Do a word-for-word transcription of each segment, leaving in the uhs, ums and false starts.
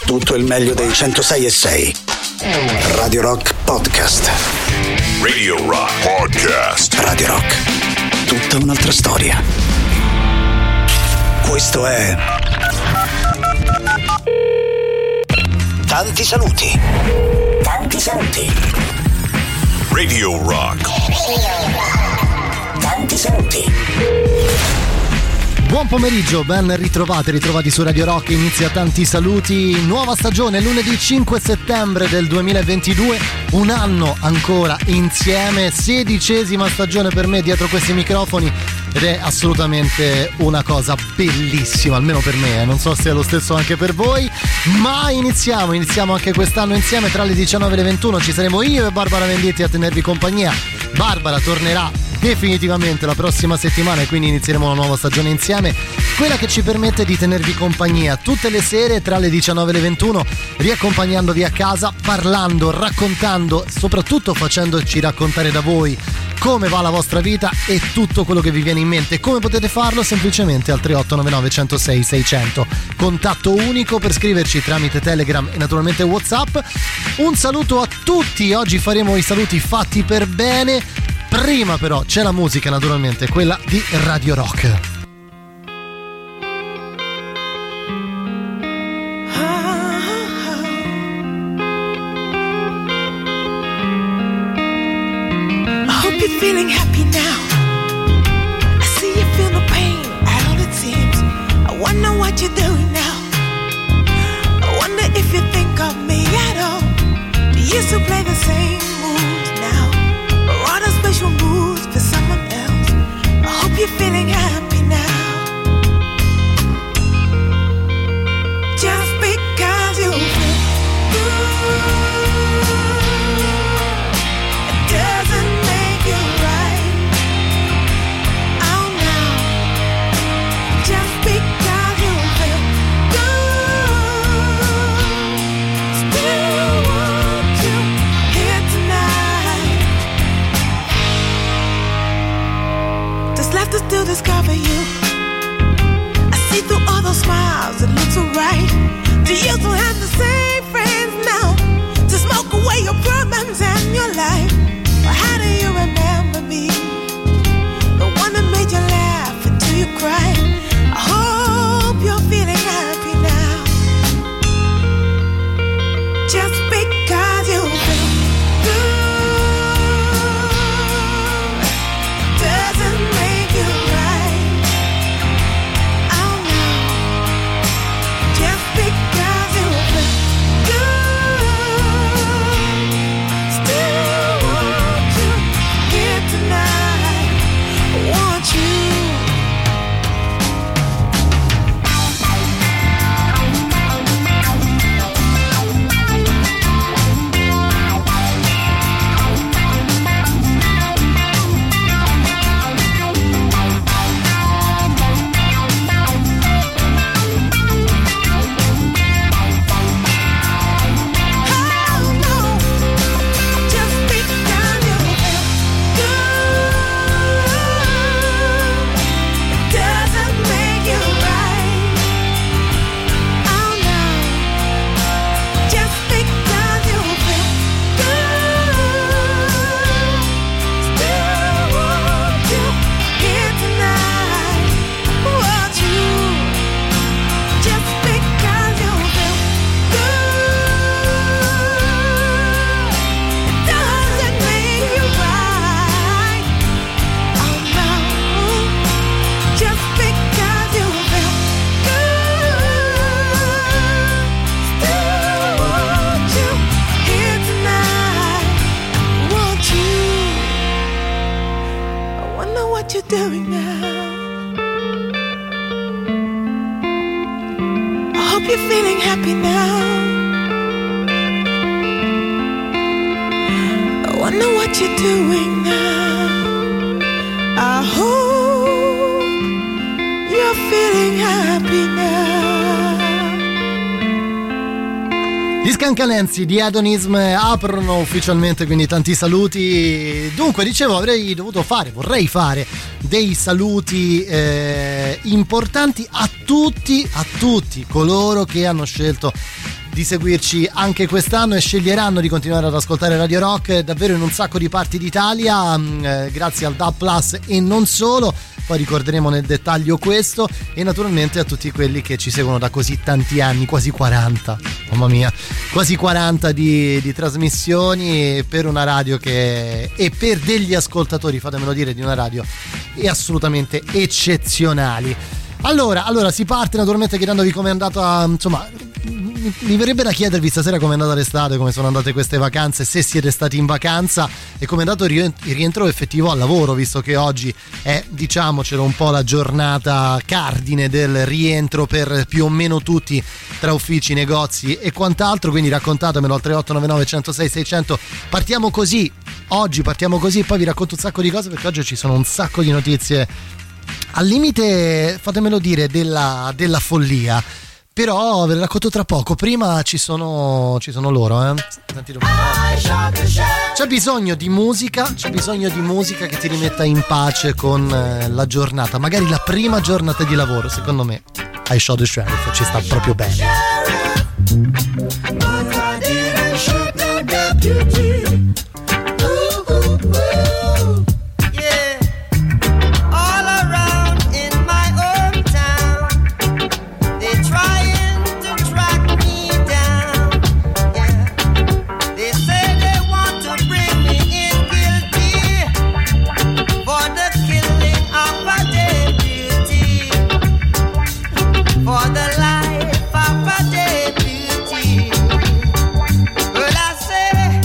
tutto il meglio dei centosei e sei. Radio Rock Podcast. Radio Rock Podcast. Radio Rock. Tutta un'altra storia. Questo è Tanti saluti. Tanti saluti. Radio Rock. Tanti saluti. Buon pomeriggio, ben ritrovati, ritrovati su Radio Rock, inizia Tanti saluti, nuova stagione, lunedì cinque settembre del duemilaventidue, un anno ancora insieme, sedicesima stagione per me dietro questi microfoni ed è assolutamente una cosa bellissima, almeno per me, eh. Non so se è lo stesso anche per voi, ma iniziamo, iniziamo anche quest'anno insieme, tra le diciannove e le ventuno ci saremo io e Barbara Venditti a tenervi compagnia. Barbara tornerà definitivamente la prossima settimana e quindi inizieremo una nuova stagione insieme, quella che ci permette di tenervi compagnia tutte le sere tra le diciannove e le ventuno, riaccompagnandovi a casa, parlando, raccontando, soprattutto facendoci raccontare da voi come va la vostra vita e tutto quello che vi viene in mente. Come potete farlo? Semplicemente al tre otto nove nove uno zero sei sei zero zero, contatto unico per scriverci tramite Telegram e naturalmente WhatsApp. Un saluto a tutti, oggi faremo i saluti fatti per bene. Prima però c'è la musica, naturalmente, quella di Radio Rock. I hope you're feeling happy now. I see you feel the pain at all it seems. I wonder what you're doing now. I wonder if you think of me at all. Do you still play the same moves now? Or are those special moves for someone else? I hope you're feeling happy now. Just because you feel good, it doesn't make you right. Oh no. Just because you feel good, still want you here tonight. There's left to still discover you. I see through all those smiles, it looks alright. Do you still have the same friends now to smoke away your problems and your life? Or how do you remember me? The one that made you laugh until you cried. I hope you're feeling happy now. Just because you feel good doesn't make you right. Oh no. Just because you feel good, still want you here tonight. I want you. Oh no. Just because you feel good, it doesn't make you right. Oh no. Just because you feel good, still want you here tonight. Want you. Just because you feel good doesn't make you right. Oh no. Just because you feel good, still want you here tonight. Want you. I wonder what you're doing now. I hope you're feeling happy now. I wonder what you're doing now. I hope you're feeling happy now. Gli Scancalenzi di Adonism aprono ufficialmente, quindi tanti saluti. Dunque, dicevo, avrei dovuto fare, vorrei fare dei saluti eh, importanti a tutti, a tutti coloro che hanno scelto di seguirci anche quest'anno e sceglieranno di continuare ad ascoltare Radio Rock davvero in un sacco di parti d'Italia, eh, grazie al D A B Plus e non solo. Poi ricorderemo nel dettaglio questo, e naturalmente a tutti quelli che ci seguono da così tanti anni, quasi quaranta, mamma mia, quasi quaranta di, di trasmissioni per una radio che, e per degli ascoltatori, fatemelo dire, di una radio è assolutamente eccezionali. Allora, allora si parte naturalmente chiedendovi come è andata, insomma, mi verrebbe da chiedervi stasera come è andata l'estate, come sono andate queste vacanze, se siete stati in vacanza e come è andato il rientro effettivo al lavoro, visto che oggi è, diciamocelo, un po' la giornata cardine del rientro per più o meno tutti, tra uffici, negozi e quant'altro, quindi raccontatemelo al tre otto nove nove uno zero sei sei zero zero. Partiamo così, oggi partiamo così, poi vi racconto un sacco di cose perché oggi ci sono un sacco di notizie al limite, fatemelo dire, della, della follia. Però ve le racconto tra poco. Prima ci sono ci sono loro, eh. C'è bisogno di musica, c'è bisogno di musica che ti rimetta in pace con eh, la giornata, magari la prima giornata di lavoro. Secondo me I Shot the Sheriff ci sta proprio bene. For the life of a deputy, well, I say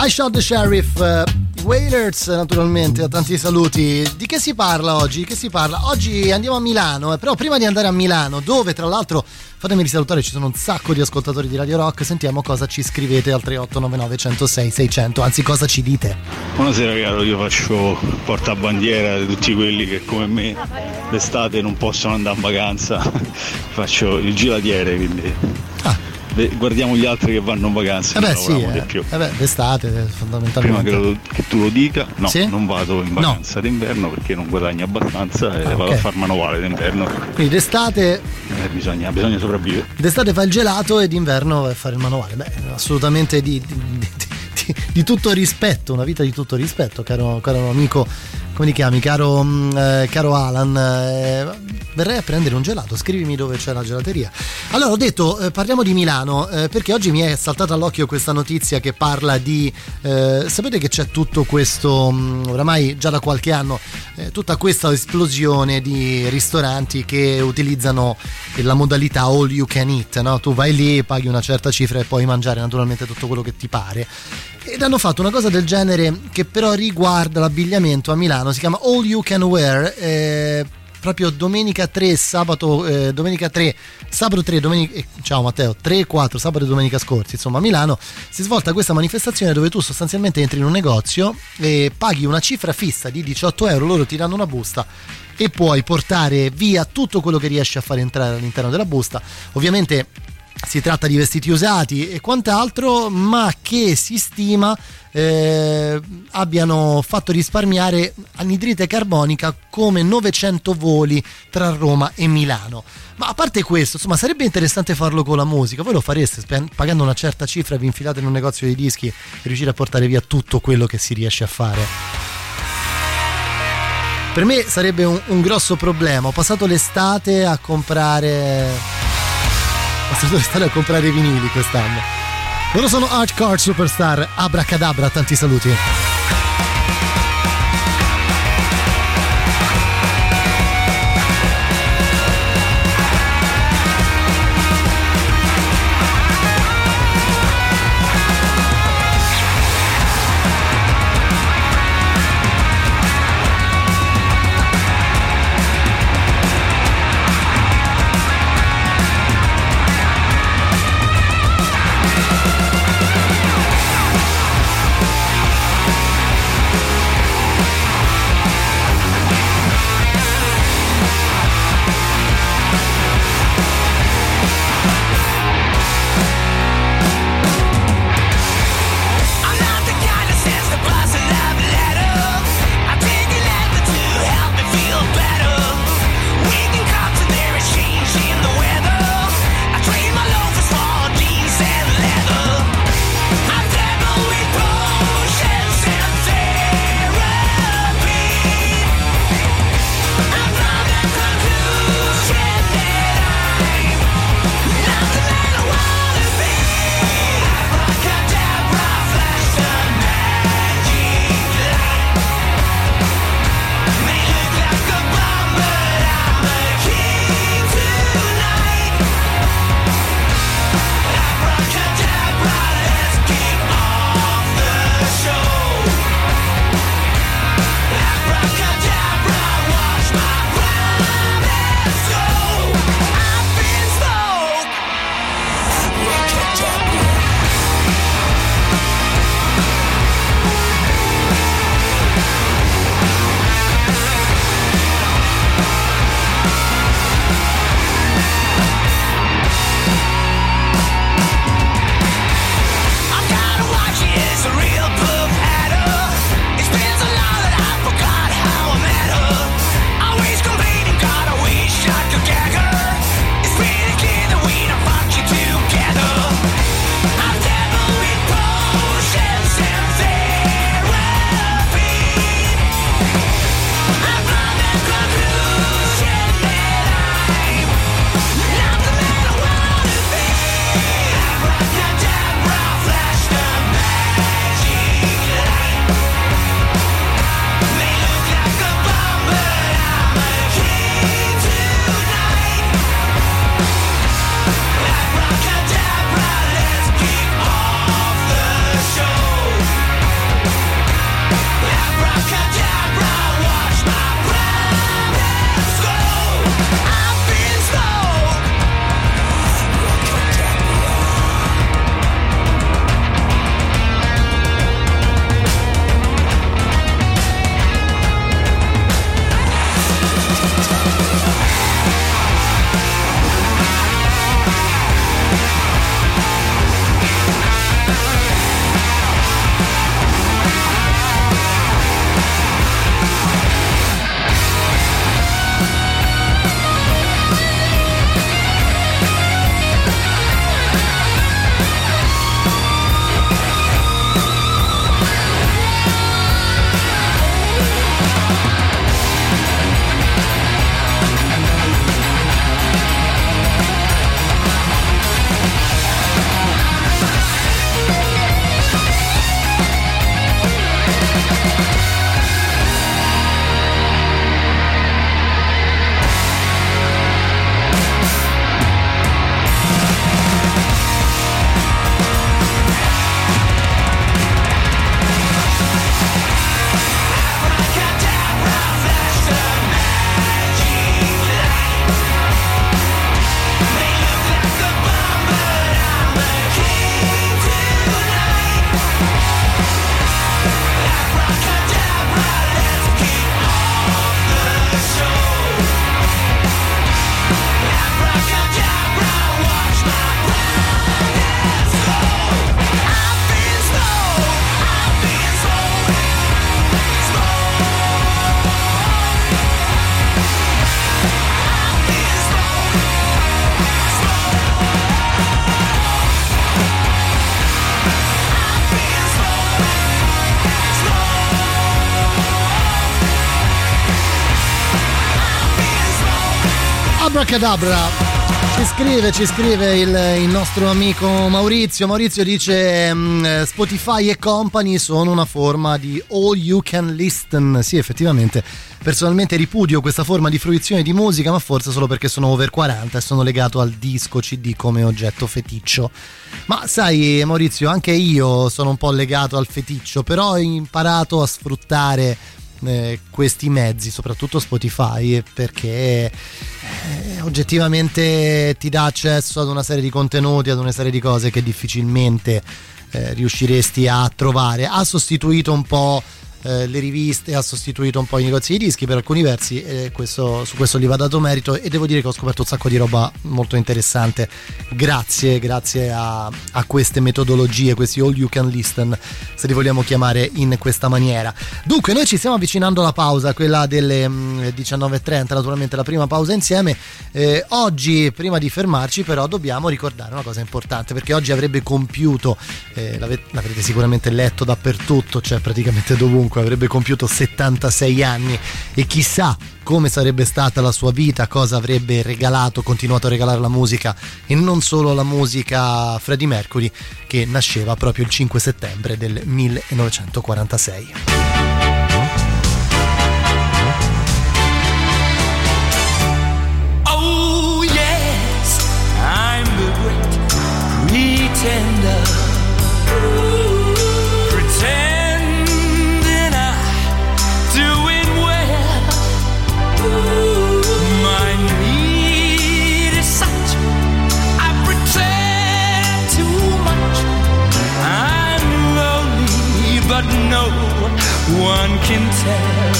I Shot the Sheriff, uh, i Wailers naturalmente, tanti saluti. Di che si parla oggi? Di che si parla? Oggi andiamo a Milano, eh, però prima di andare a Milano, dove tra l'altro, fatemi risalutare, ci sono un sacco di ascoltatori di Radio Rock, sentiamo cosa ci scrivete al tre otto nove nove uno zero sei sei zero zero, anzi cosa ci dite. Buonasera caro, io faccio portabandiera di tutti quelli che come me d'estate non possono andare in vacanza, faccio il giratiere, quindi... Ah. Guardiamo gli altri che vanno in vacanza. Eh beh, sì, eh. di più. Eh beh, d'estate fondamentalmente. Prima che, lo, che tu lo dica, no, sì? non vado in vacanza no. d'inverno perché non guadagno abbastanza e ah, vado okay. a far manovale d'inverno. Quindi d'estate eh, bisogna, bisogna sopravvivere. D'estate fa il gelato e d'inverno vai a fare il manovale. Beh, assolutamente di, di, di, di, di tutto rispetto, una vita di tutto rispetto, caro, caro amico. Come ti chiami, caro, eh, caro Alan? Eh, verrei a prendere un gelato, scrivimi dove c'è la gelateria. Allora, ho detto, eh, parliamo di Milano, eh, perché oggi mi è saltata all'occhio questa notizia che parla di... Eh, sapete che c'è tutto questo, mh, oramai già da qualche anno, eh, tutta questa esplosione di ristoranti che utilizzano la modalità all you can eat, no? Tu vai lì, paghi una certa cifra e puoi mangiare naturalmente tutto quello che ti pare. Ed hanno fatto una cosa del genere che però riguarda l'abbigliamento a Milano, si chiama All You Can Wear, eh, proprio domenica tre, sabato, eh, domenica tre, sabato tre, domenica, eh, ciao Matteo, tre, quattro, sabato e domenica scorsi, insomma a Milano si è svolta questa manifestazione dove tu sostanzialmente entri in un negozio e paghi una cifra fissa di diciotto euro, loro ti danno una busta e puoi portare via tutto quello che riesci a fare entrare all'interno della busta. Ovviamente si tratta di vestiti usati e quant'altro, ma che si stima eh, abbiano fatto risparmiare anidride carbonica come novecento voli tra Roma e Milano. Ma a parte questo, insomma, sarebbe interessante farlo con la musica. Voi lo fareste pagando una certa cifra, vi infilate in un negozio di dischi e riuscire a portare via tutto quello che si riesce a fare? Per me sarebbe un, un grosso problema. Ho passato l'estate a comprare Ho stare a comprare vinili quest'anno. Loro sono Hardcore Superstar, Abracadabra, tanti saluti. Abracadabra. Ci scrive, ci scrive il, il nostro amico Maurizio. Maurizio dice um, Spotify e company sono una forma di all you can listen. Sì, effettivamente, personalmente ripudio questa forma di fruizione di musica, ma forse solo perché sono over quaranta e sono legato al disco C D come oggetto feticcio. Ma sai Maurizio, anche io sono un po' legato al feticcio, però ho imparato a sfruttare Eh, questi mezzi, soprattutto Spotify, perché eh, oggettivamente ti dà accesso ad una serie di contenuti, ad una serie di cose che difficilmente eh, riusciresti a trovare. Ha sostituito un po' eh, le riviste, ha sostituito un po' i negozi di dischi per alcuni versi, e questo, su questo gli va dato merito, e devo dire che ho scoperto un sacco di roba molto interessante grazie, grazie a, a queste metodologie, questi all you can listen, se li vogliamo chiamare in questa maniera. Dunque noi ci stiamo avvicinando alla pausa, quella delle diciannove e trenta, naturalmente la prima pausa insieme. Eh, oggi, prima di fermarci, però dobbiamo ricordare una cosa importante, perché oggi avrebbe compiuto, eh, l'avete, l'avrete sicuramente letto dappertutto, cioè praticamente dovunque, avrebbe compiuto settantasei anni, e chissà come sarebbe stata la sua vita, cosa avrebbe regalato, continuato a regalare la musica, e non solo la musica, Freddie Mercury, che nasceva proprio il cinque settembre del millenovecentoquarantasei. Oh yes, I'm the great pretender. But no one can tell.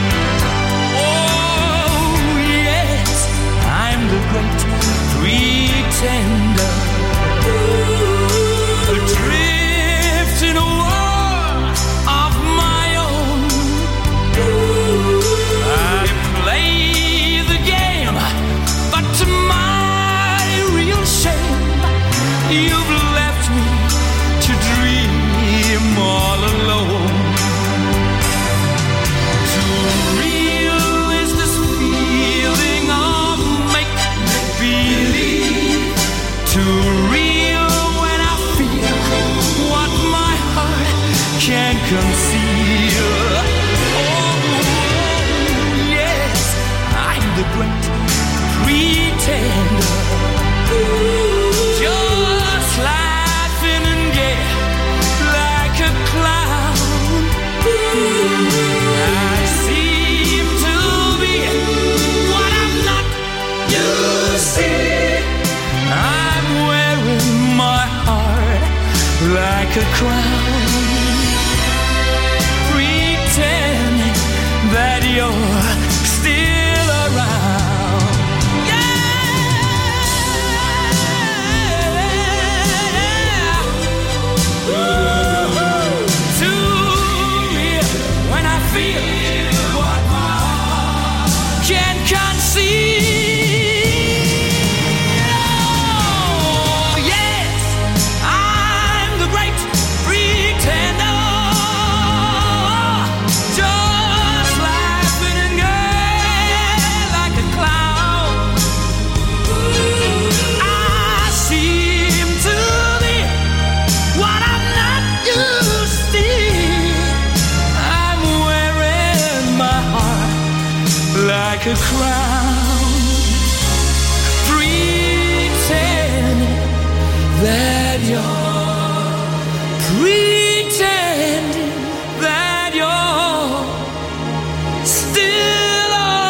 Oh yes, I'm the great pretender, adrift in a world of my own. I play the game, but to my real shame, you've left me to dream all alone. Too real is this feeling of make-believe. Too real when I feel what my heart can't conceal. Oh, yes, I'm the great pretender. Just laughing and gay like a clown. I seem to be what I'm not. You see, I'm wearing my heart like a crown, pretending that you're still around. Like a crown, pretending that you're, pretending that you're still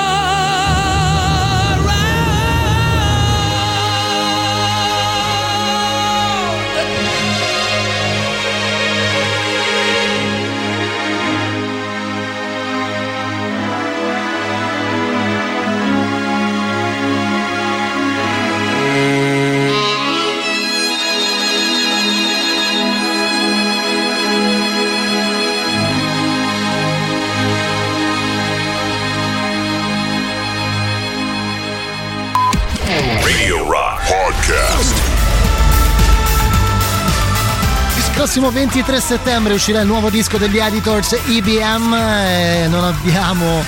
Il prossimo ventitré settembre uscirà il nuovo disco degli Editors, E B M, e non abbiamo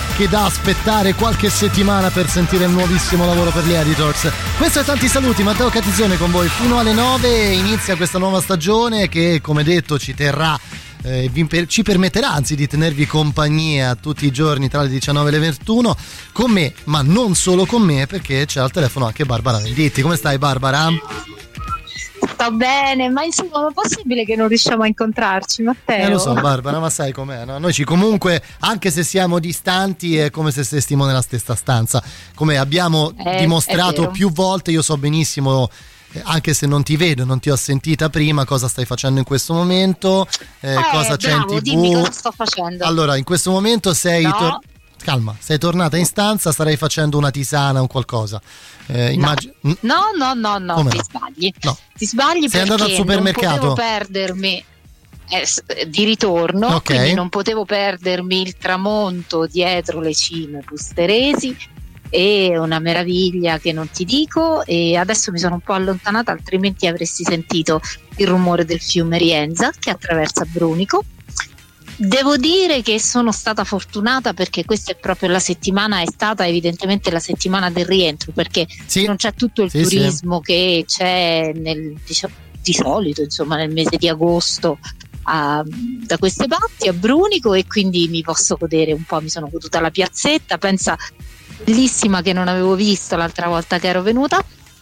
che da aspettare qualche settimana per sentire il nuovissimo lavoro per gli Editors. Questo è Tanti Saluti, Matteo Catizzone con voi fino alle nove. Inizia questa nuova stagione che, come detto, ci terrà eh, vi, ci permetterà anzi di tenervi compagnia tutti i giorni tra le diciannove e le ventuno con me, ma non solo con me, perché c'è al telefono anche Barbara Venditti. Come stai, Barbara? Sto bene, ma insomma, ma è possibile che non riusciamo a incontrarci, Matteo? Eh lo so, Barbara, ma sai com'è, no? Noi ci comunque, anche se siamo distanti, è come se stessimo nella stessa stanza, come abbiamo eh, dimostrato più volte. Io so benissimo, eh, anche se non ti vedo, non ti ho sentita prima, cosa stai facendo in questo momento, eh, eh, cosa c'è bravo, in tivù. Dimmi cosa sto facendo. Allora, in questo momento sei no. tor- calma, sei tornata in stanza, starai facendo una tisana o qualcosa. Eh, immag- no. no, no, no, no, Come ti no? sbagli. No. Ti sbagli sei perché andata al supermercato? non potevo perdermi eh, di ritorno, okay. Quindi non potevo perdermi il tramonto dietro le cime pusteresi. È una meraviglia che non ti dico, e adesso mi sono un po' allontanata, altrimenti avresti sentito il rumore del fiume Rienza che attraversa Brunico. Devo dire che sono stata fortunata perché questa è proprio la settimana, è stata evidentemente la settimana del rientro, perché sì. non c'è tutto il sì, turismo sì. che c'è nel, diciamo, di solito insomma nel mese di agosto a, da queste parti a Brunico, e quindi mi posso godere un po', mi sono goduta la piazzetta, pensa, bellissima, che non avevo visto l'altra volta che ero venuta.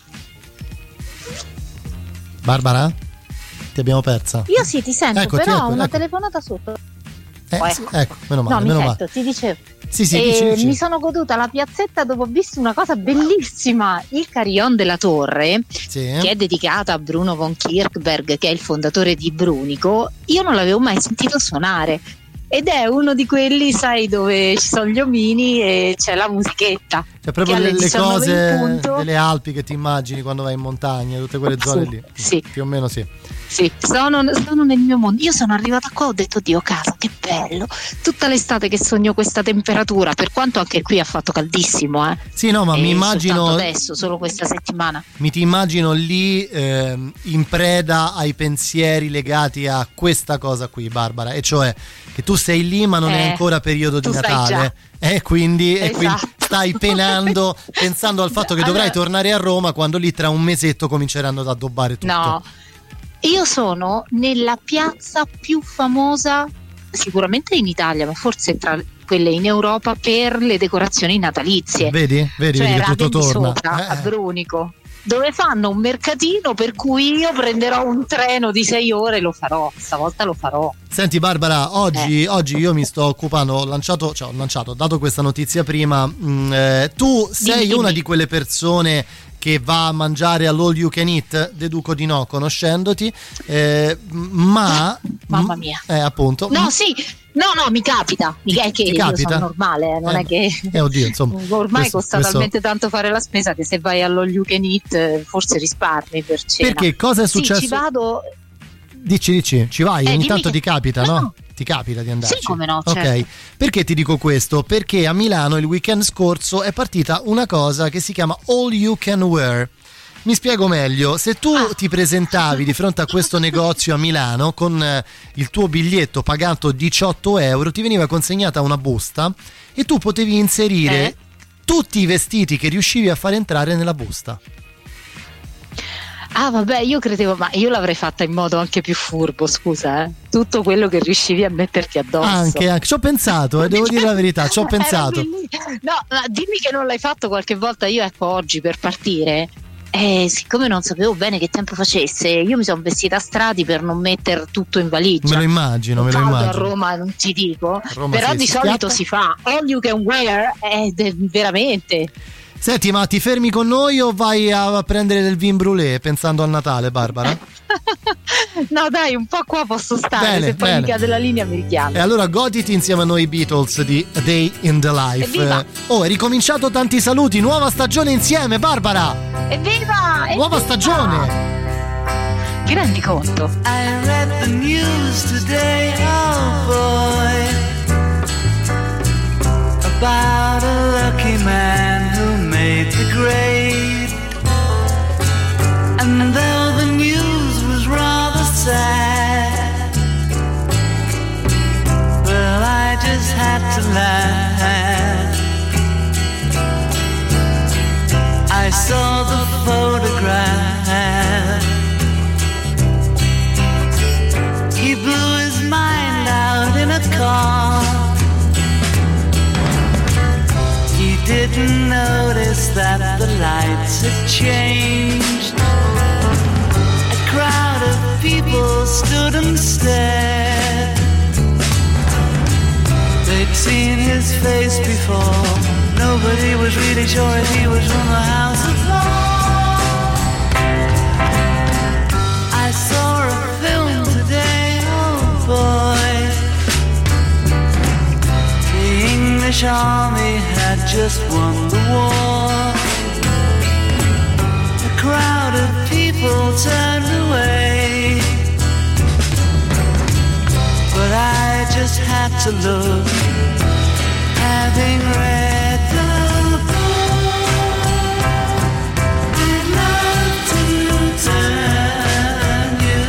Barbara? Ti abbiamo persa? Io sì, ti sento, Eccoti, però ho ecco, una ecco. telefonata sotto. Eh, Oh, sì, ecco. ecco, meno male, No, mi meno sento, male. ti dicevo. Sì, sì, E dici, dici. mi sono goduta la piazzetta dove ho visto una cosa bellissima, il Carillon della Torre, Sì. che è dedicata a Bruno von Kirchberg, che è il fondatore di Brunico. Io non l'avevo mai sentito suonare, ed è uno di quelli, sai, dove ci sono gli omini e c'è la musichetta. Cioè proprio che le, alle le diciannove in cose punto- delle Alpi che ti immagini quando vai in montagna, tutte quelle zone Sì, lì. sì. Più o meno sì. Sì, sono, sono nel mio mondo. Io sono arrivata qua, ho detto Dio casa, che bello, tutta l'estate che sogno questa temperatura, per quanto anche qui ha fatto caldissimo, eh. Sì, no, ma E mi immagino soltanto adesso, solo questa settimana. mi ti immagino lì ehm, in preda ai pensieri legati a questa cosa qui, Barbara, e cioè che tu sei lì ma non Eh, è ancora periodo di tu sai Natale. E quindi, e quindi Esatto. stai penando, pensando al fatto che Allora- dovrai tornare a Roma quando lì tra un mesetto cominceranno ad addobbare tutto. No, io sono nella piazza più famosa sicuramente in Italia, ma forse tra quelle in Europa, per le decorazioni natalizie. Vedi? Vedi, Cioè vedi che tutto Raven di torna. Sopra, a Eh. Brunico, dove fanno un mercatino per cui io prenderò un treno di sei ore e lo farò, stavolta lo farò. Senti Barbara, oggi, Eh. oggi io mi sto occupando, ho lanciato, cioè ho lanciato, ho dato questa notizia prima, mh, eh, tu sei Dimmi, una dimmi. di quelle persone che va a mangiare all'all you can eat? Deduco di no, conoscendoti, eh, ma... Mamma mia. Eh, appunto. No, sì, no, no, mi capita, mi Ti- è che ti io capita? sono normale, eh, non Eh, è che eh, oddio, insomma, ormai questo- costa questo- talmente tanto fare la spesa che se vai allo you can eat eh, forse risparmi per cena. Perché cosa è successo? Sì, ci vado. Dici, dici, ci vai, Eh, ogni dimmi tanto che- ti capita, No, no? no. Ti capita di andarci? Sì, come no, Ok, certo. perché ti dico questo? Perché a Milano il weekend scorso è partita una cosa che si chiama All You Can Wear. Mi spiego meglio, se tu Ah. ti presentavi di fronte a questo negozio a Milano con eh, il tuo biglietto pagato diciotto euro, ti veniva consegnata una busta e tu potevi inserire Eh? tutti i vestiti che riuscivi a far entrare nella busta. Ah, vabbè, io credevo, ma io l'avrei fatta in modo anche più furbo, scusa, eh. Tutto quello che riuscivi a metterti addosso. Anche, anche, ci ho pensato, eh, devo dire la verità, ci ho Era pensato. bellissimo. No, ma dimmi che non l'hai fatto qualche volta. Io, ecco, oggi per partire, eh, siccome non sapevo bene che tempo facesse, io mi sono vestita a strati per non mettere tutto in valigia. Me lo immagino, me lo Caldo immagino. a Roma non ti dico, Roma però sì, di si solito schiatta. si fa all you can wear, ed è veramente. Senti, ma ti fermi con noi o vai a prendere del vin brûlé pensando al Natale, Barbara? No, dai, un po' qua posso stare. Bene, se poi bene. mi cade la linea mi richiami. E allora goditi insieme a noi Beatles di A Day in the Life. Evviva! Eh, Oh, è ricominciato, tanti saluti, nuova stagione insieme, Barbara! Evviva! Nuova evviva! stagione! Ti rendi conto? I read the news today, oh boy, about a lucky man who made the grade. And though the news was rather sad, well, I just had to laugh. noticed that the lights had changed. A crowd of people stood and stared. They'd seen his face before. Nobody was really sure if he was from the House of Lords. I saw a film today, oh boy. The English army had just won the war. A crowd of people turned away, but I just had to look, having read the book. I'd love to turn you.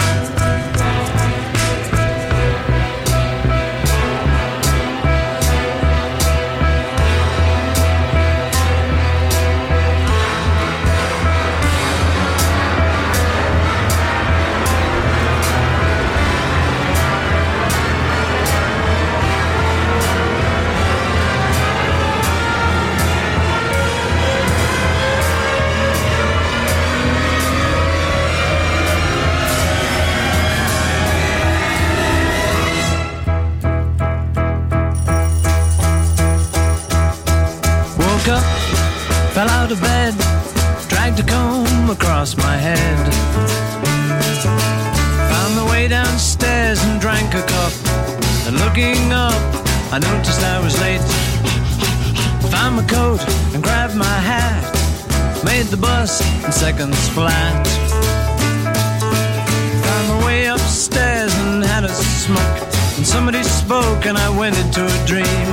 Up, fell out of bed, dragged a comb across my head. Found the way downstairs and drank a cup. And looking up, I noticed I was late. Found my coat and grabbed my hat. Made the bus in seconds flat. Found my way upstairs and had a smoke. And somebody spoke and I went into a dream.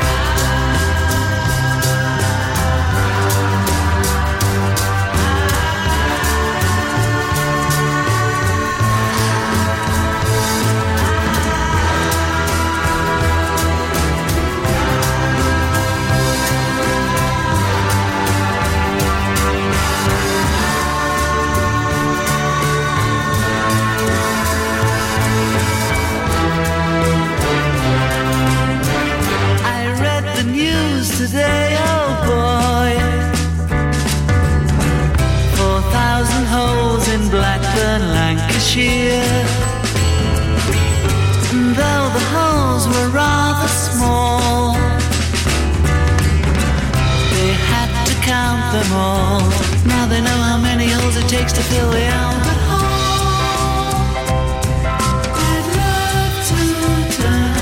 Today, oh boy, four thousand holes in Blackburn, Lancashire. And though the holes were rather small, they had to count them all. Now they know how many holes it takes to fill the Albert Hall. I'd love to turn.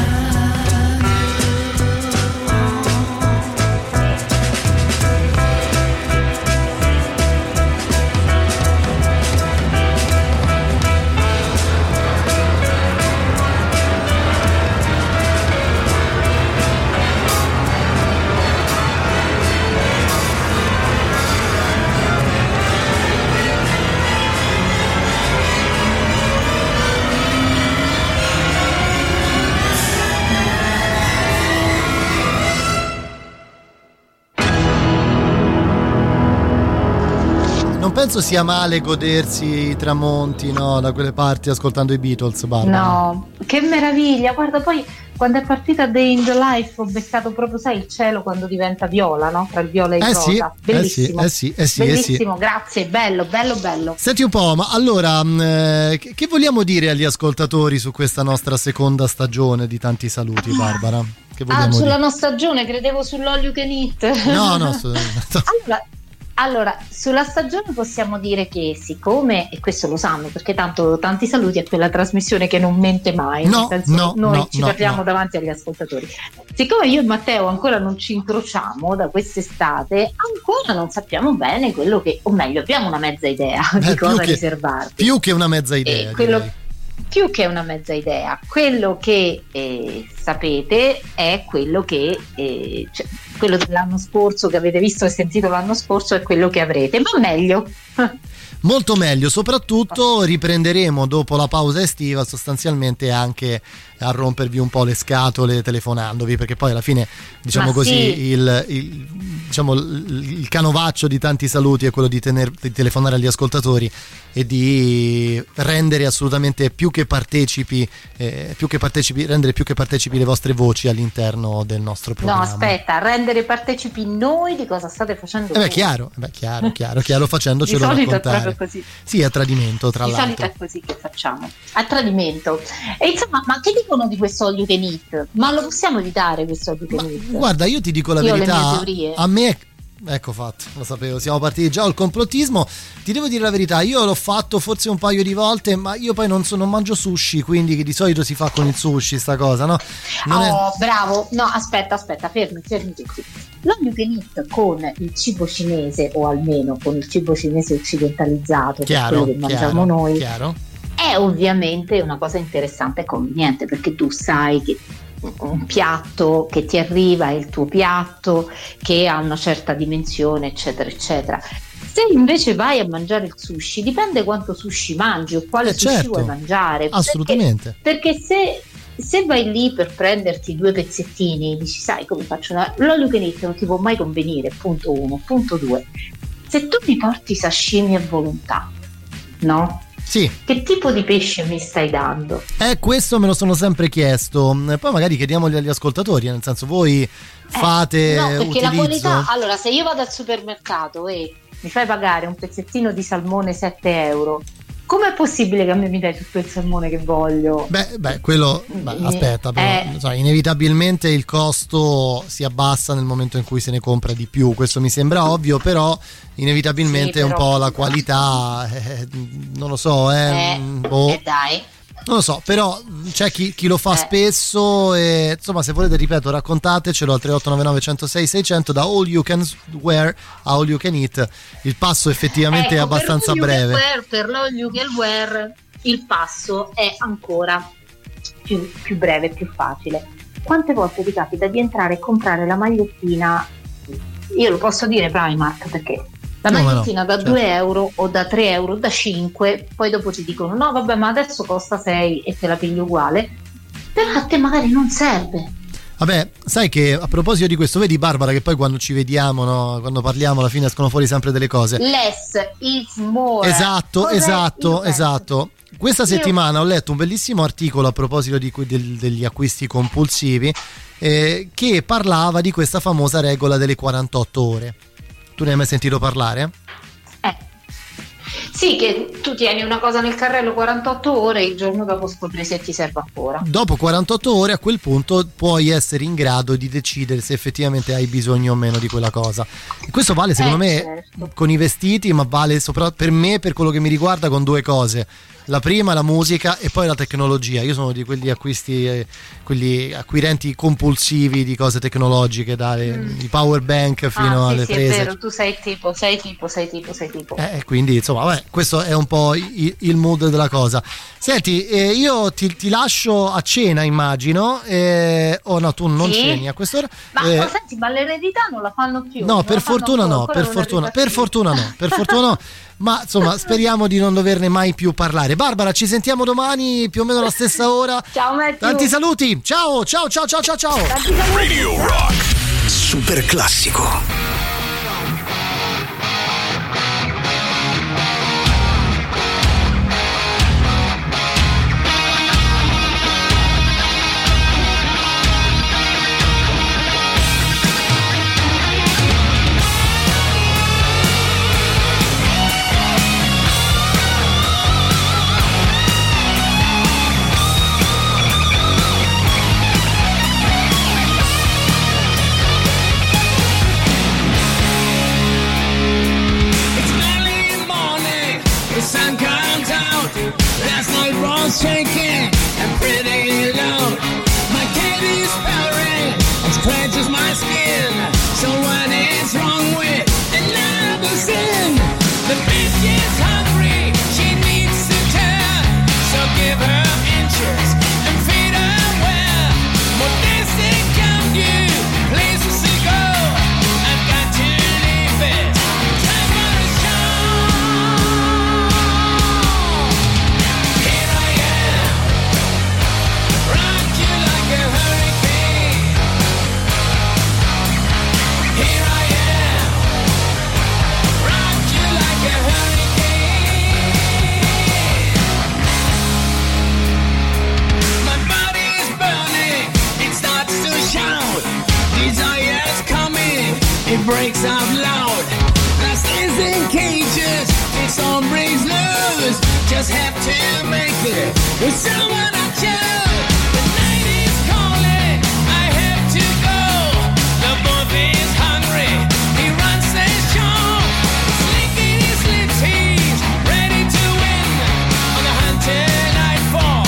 Non penso sia male godersi i tramonti, no, da quelle parti ascoltando i Beatles, Barbara. No, che meraviglia, guarda, poi quando è partita Day in the Life ho beccato proprio, sai, il cielo quando diventa viola, no? Tra il viola e il eh rosa. Sì, bellissimo, eh sì, eh sì, bellissimo, eh sì. Grazie, bello, bello, bello. Senti un po', ma allora eh, che vogliamo dire agli ascoltatori su questa nostra seconda stagione di Tanti Saluti, Barbara? Che Ah, sulla dire? nostra stagione, credevo sull'All You Can Eat. No, no, su... allora, Allora, sulla stagione possiamo dire che siccome, e questo lo sanno perché tanto Tanti Saluti è quella trasmissione che non mente mai, no, nel senso, no, noi no, ci no, parliamo no. davanti agli ascoltatori. Siccome io e Matteo ancora non ci incrociamo da quest'estate, ancora non sappiamo bene quello che, o meglio, abbiamo una mezza idea Beh, di cosa che, riservarvi. Più che una mezza idea. E quello, più che una mezza idea, quello che eh, sapete è quello che eh, cioè, quello dell'anno scorso che avete visto e sentito l'anno scorso è quello che avrete, ma meglio. molto meglio. Soprattutto riprenderemo dopo la pausa estiva sostanzialmente anche a rompervi un po' le scatole telefonandovi, perché poi alla fine, diciamo Ma così, sì. il, il, diciamo, il, il canovaccio di tanti saluti è quello di, tener, di telefonare agli ascoltatori e di rendere assolutamente più che partecipi, eh, più che partecipi, rendere più che partecipi le vostre voci all'interno del nostro programma. No, aspetta, rendere partecipi noi di cosa state facendo. Eh beh, voi. chiaro, eh beh, chiaro, chiaro, chiaro, facendocelo Di solito raccontare. è proprio così. Sì, a tradimento, tra Di l'altro. solito è così che facciamo, a tradimento. E insomma, ma che dicono di questo all you can eat? Ma lo possiamo evitare questo all you can eat? Guarda, io ti dico la Io ho le verità, mie teorie. a me, ecco fatto, lo sapevo, siamo partiti già al complottismo. Ti devo dire la verità, io l'ho fatto forse un paio di volte, ma io poi non, so, non mangio sushi, quindi di solito si fa con il sushi sta cosa, no? Non Oh, è... bravo. No, aspetta, aspetta, fermi, fermi tutti. L'all you can eat con il cibo cinese, o almeno con il cibo cinese occidentalizzato, Chiaro, quello che chiaro, mangiamo noi, chiaro. è ovviamente una cosa interessante e conveniente, perché tu sai che un piatto che ti arriva è il tuo piatto, che ha una certa dimensione, eccetera, eccetera. Se invece vai a mangiare il sushi, dipende quanto sushi mangi o quale Eh, sushi certo. vuoi mangiare. Assolutamente. Perché, perché se, se vai lì per prenderti due pezzettini, dici, sai come faccio una... l'all you can eat non ti può mai convenire, punto uno. Punto due, se tu mi porti sashimi a volontà, no? Sì. Che tipo di pesce mi stai dando? Eh, questo me lo sono sempre chiesto. Poi magari chiediamogli agli ascoltatori, nel senso, voi fate Eh, no, perché utilizzo... la qualità, allora, se io vado al supermercato e mi fai pagare un pezzettino di salmone sette euro, com'è possibile che a me mi dai tutto il salmone che voglio? Beh, beh, quello beh, Mi- aspetta, però, eh. sai, inevitabilmente il costo si abbassa nel momento in cui se ne compra di più. Questo mi sembra ovvio, però inevitabilmente Sì, un però- po' la qualità, eh, non lo so, eh, Eh, boh. eh, dai. Non lo so, però c'è chi, chi lo fa Eh. spesso e insomma, se volete, ripeto, raccontatecelo al tre otto nove nove uno zero sei sei zero zero. Da all you can wear a all you can eat il passo effettivamente è Ecco, abbastanza per l'all you can breve. wear, per l'all you can wear il passo è ancora più, più breve, più facile. Quante volte ti capita di entrare e comprare la magliettina? Io lo posso dire Primark, perché la No, ma no, magliettina da certo. due euro o da tre euro, da cinque, poi dopo ti dicono no vabbè, ma adesso costa sei e te la pigli uguale, però a te magari non serve. Vabbè, sai che a proposito di questo, vedi Barbara che poi quando ci vediamo, no, quando parliamo alla fine escono fuori sempre delle cose. Less is more. Esatto, Cos'è? Io esatto, penso- esatto. Questa Io- settimana ho letto un bellissimo articolo a proposito di, que- del- degli acquisti compulsivi eh, che parlava di questa famosa regola delle quarantotto ore. Tu ne hai mai sentito parlare? Eh. Sì, che tu tieni una cosa nel carrello quarantotto ore e il giorno dopo scopri se ti serve ancora. Dopo quarantotto ore a quel punto puoi essere in grado di decidere se effettivamente hai bisogno o meno di quella cosa. E questo vale secondo Eh, me certo. con i vestiti, ma vale soprattutto per me, per quello che mi riguarda, con due cose. La prima la musica e poi la tecnologia. Io sono di quegli acquisti, eh, quelli acquirenti compulsivi di cose tecnologiche, dalle i power bank fino ah, sì, alle sì, prese. è vero, tu sei tipo, sei tipo, sei tipo, sei tipo. Eh, quindi insomma, vabbè, questo è un po' il, il mood della cosa. Senti, eh, io ti, ti lascio a cena, immagino. Eh, oh no, tu non Sì? ceni a quest'ora. Ma, Eh, ma senti, ma l'eredità non la fanno più? no, non per la fanno fortuna ancora, no, ancora per non fortuna, arriva per più. fortuna no, per fortuna no. Ma insomma, speriamo di non doverne mai più parlare. Barbara, ci sentiamo domani più o meno alla stessa ora. Ciao Matthew. Tanti saluti. Ciao, ciao, ciao, ciao, ciao, ciao. Tanti saluti. Radio Rock. Super classico. breaks out loud. Now stays in cages, it's on breaks loose. Just have to make it with someone I choose. The night is calling, I have to go. The wolf is hungry, he runs his show. Slinking his lips, he's ready to win. On the hunt till nightfall.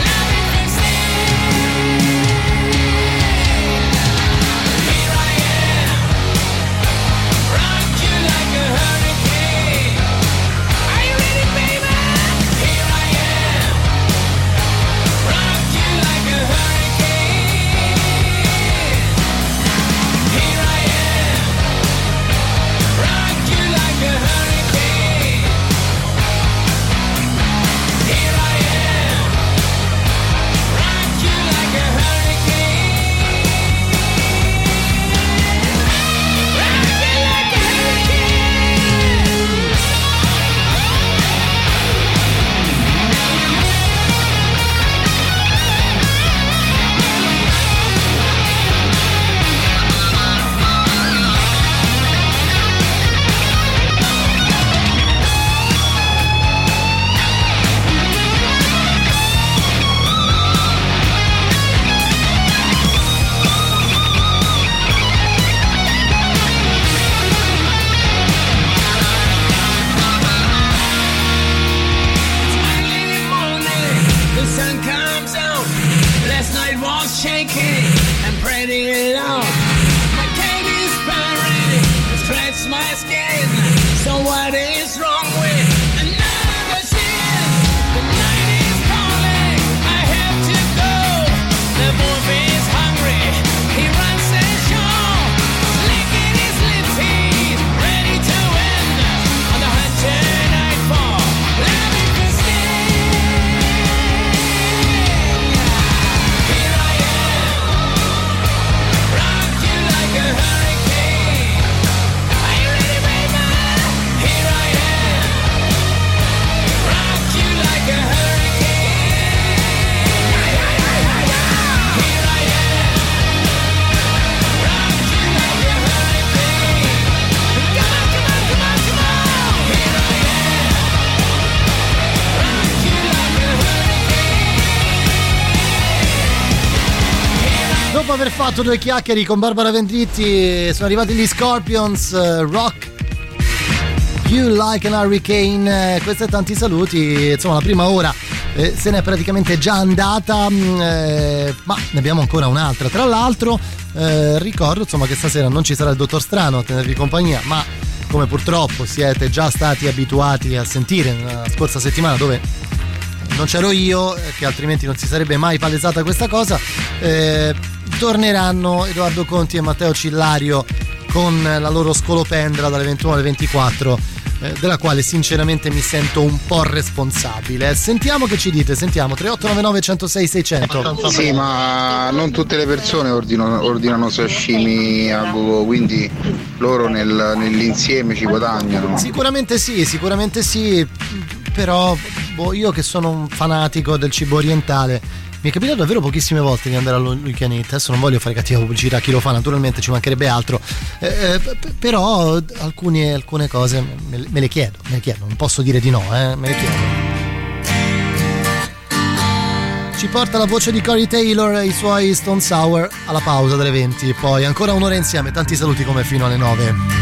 Dopo aver fatto due chiacchiere con Barbara Venditti, sono arrivati gli Scorpions, uh, Rock You Like an Hurricane. Questi e tanti saluti. Insomma, la prima ora eh, se n'è praticamente già andata, eh, ma ne abbiamo ancora un'altra. Tra l'altro eh, ricordo insomma che stasera non ci sarà il Dottor Strano a tenervi compagnia, ma come purtroppo siete già stati abituati a sentire nella scorsa settimana, dove non c'ero io, che altrimenti non si sarebbe mai palesata questa cosa, eh, torneranno Edoardo Conti e Matteo Cillario con la loro scolopendra dalle ventuno alle ventiquattro, eh, della quale sinceramente mi sento un po' responsabile. Sentiamo che ci dite, sentiamo. Tre otto nove nove uno zero sei sei zero zero. Sì, ma non tutte le persone ordinano, ordinano sashimi a gogo, quindi loro nel, nell'insieme ci guadagnano. Sicuramente sì, sicuramente sì, però boh, io che sono un fanatico del cibo orientale, mi è capitato davvero pochissime volte di andare all''All You Can Eat. Adesso non voglio fare cattiva pubblicità a chi lo fa, naturalmente ci mancherebbe altro, eh, p- però alcune, alcune cose me, me le chiedo, me le chiedo, non posso dire di no, eh, me le chiedo. Ci porta la voce di Corey Taylor e i suoi Stone Sour alla pausa delle venti, poi ancora un'ora insieme, tanti saluti come fino alle nove.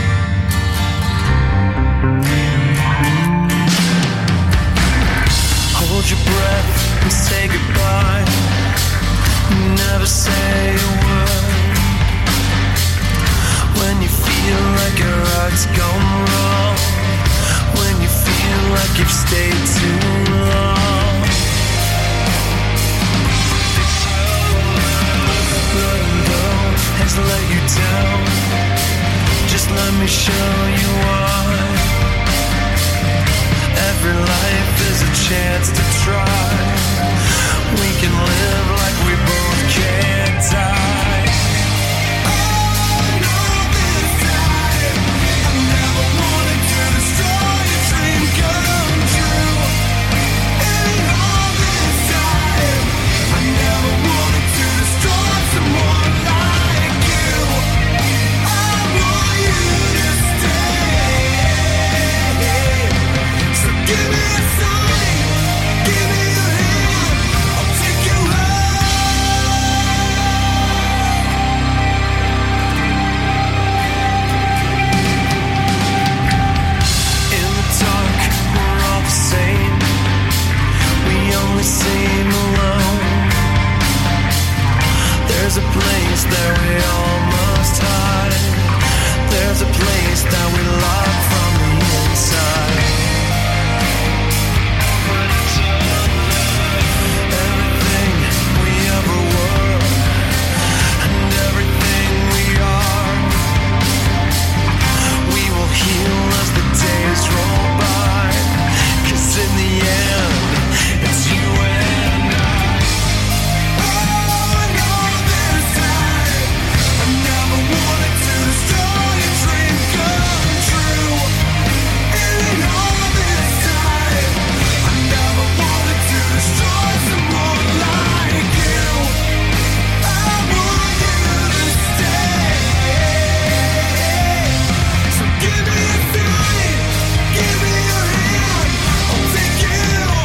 Hold your breath and say goodbye. Never say a word. When you feel like your heart's gone wrong. When you feel like you've stayed too long. Letting go has let you down. Just let me show you why. Every life is a chance to try. We can live like we both can't die. All of this time, I never wanted to destroy a dream come true. And all this time, I never wanted to destroy someone like you. I want There's a place that we all must hide. There's a place that we love from the inside. Everything we ever were and everything we are, we will heal as the days roll by. 'Cause in the end, it's you and I. Oh, I know this time I never wanted to destroy a dream come true. And in all this time I never wanted to destroy someone like you. I want you to stay. So give me a sign, give me your hand, I'll take you.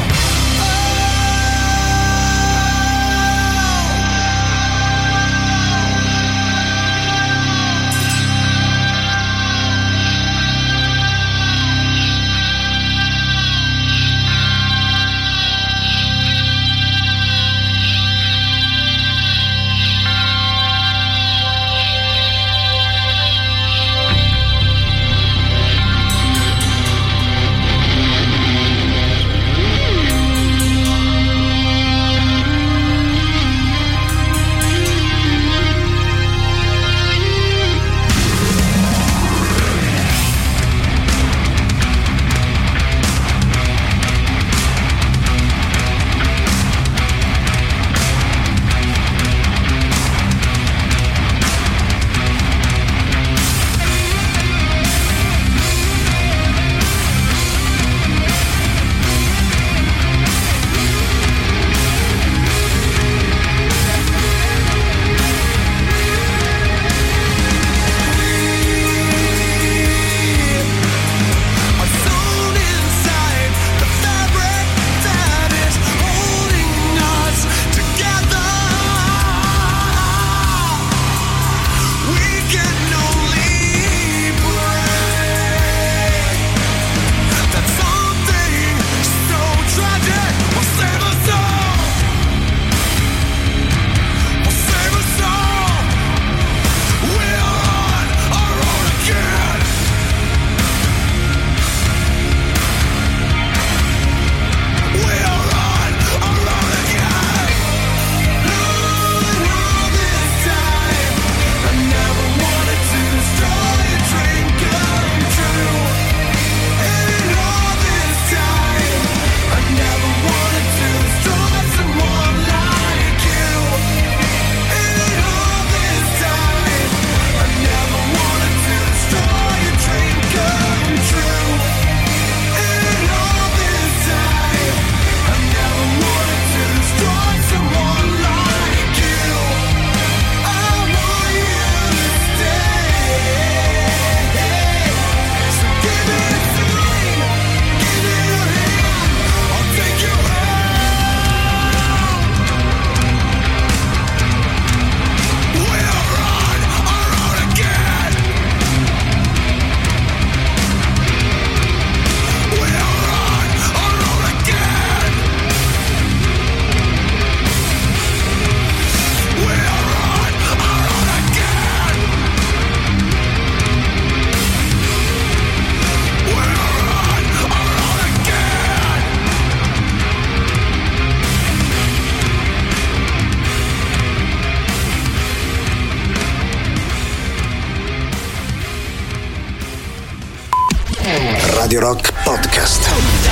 Radio Rock Podcast.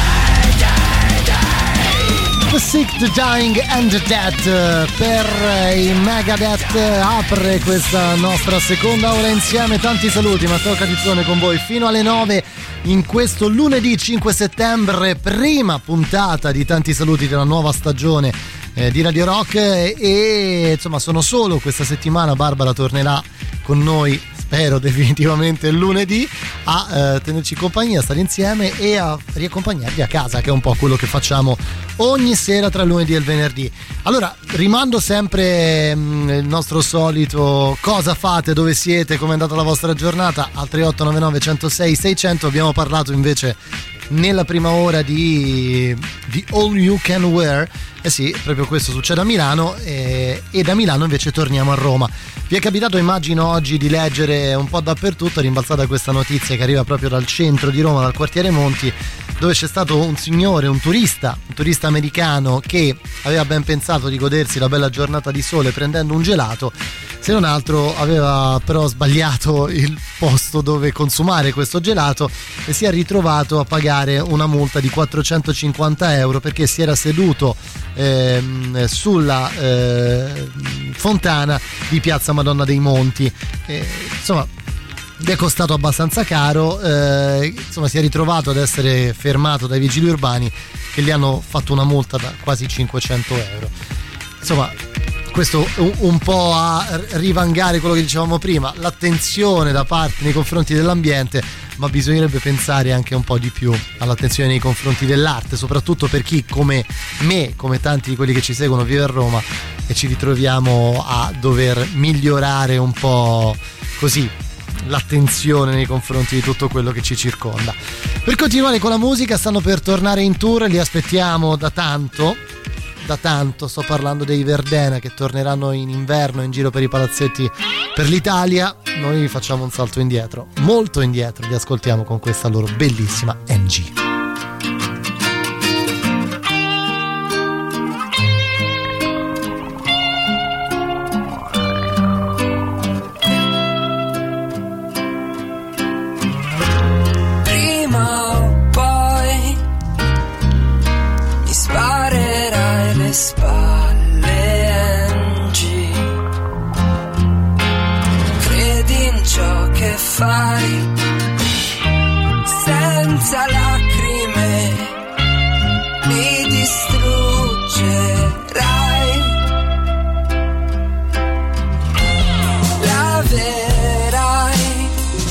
The Sick, The Dying and The Dead per i Megadeth apre questa nostra seconda ora insieme. Tanti saluti, Matteo Catizzone con voi fino alle nove in questo lunedì cinque settembre, prima puntata di Tanti saluti della nuova stagione eh, di Radio Rock e, e insomma sono solo questa settimana. Barbara tornerà con noi, spero definitivamente il lunedì, a eh, tenerci compagnia, a stare insieme e a riaccompagnarvi a casa, che è un po' quello che facciamo ogni sera tra il lunedì e il venerdì. Allora, rimando sempre mh, il nostro solito cosa fate, dove siete, come è andata la vostra giornata al tre otto nove nove uno zero sei sei zero zero. Abbiamo parlato invece nella prima ora di, di All You Can Wear. Eh sì, proprio questo succede a Milano, e, e da Milano invece torniamo a Roma. Vi è capitato, immagino, oggi di leggere un po' dappertutto, rimbalzata questa notizia che arriva proprio dal centro di Roma, dal quartiere Monti, dove c'è stato un signore, un turista, un turista americano che aveva ben pensato di godersi la bella giornata di sole prendendo un gelato, se non altro aveva però sbagliato il posto dove consumare questo gelato e si è ritrovato a pagare una multa di quattrocentocinquanta euro perché si era seduto ehm, sulla eh, fontana di Piazza Madonna dei Monti. Eh, insomma, gli è costato abbastanza caro, eh, insomma si è ritrovato ad essere fermato dai vigili urbani che gli hanno fatto una multa da quasi cinquecento euro. Insomma, questo un, un po' a rivangare quello che dicevamo prima, l'attenzione da parte nei confronti dell'ambiente, ma bisognerebbe pensare anche un po' di più all'attenzione nei confronti dell'arte, soprattutto per chi come me, come tanti di quelli che ci seguono, vive a Roma e ci ritroviamo a dover migliorare un po' così l'attenzione nei confronti di tutto quello che ci circonda. Per continuare con la musica, stanno per tornare in tour, li aspettiamo da tanto da tanto, sto parlando dei Verdena che torneranno in inverno in giro per i palazzetti per l'Italia. Noi facciamo un salto indietro, molto indietro, li ascoltiamo con questa loro bellissima M G. Spalle N G, credi in ciò che fai senza lacrime, mi distruggerai. Laverai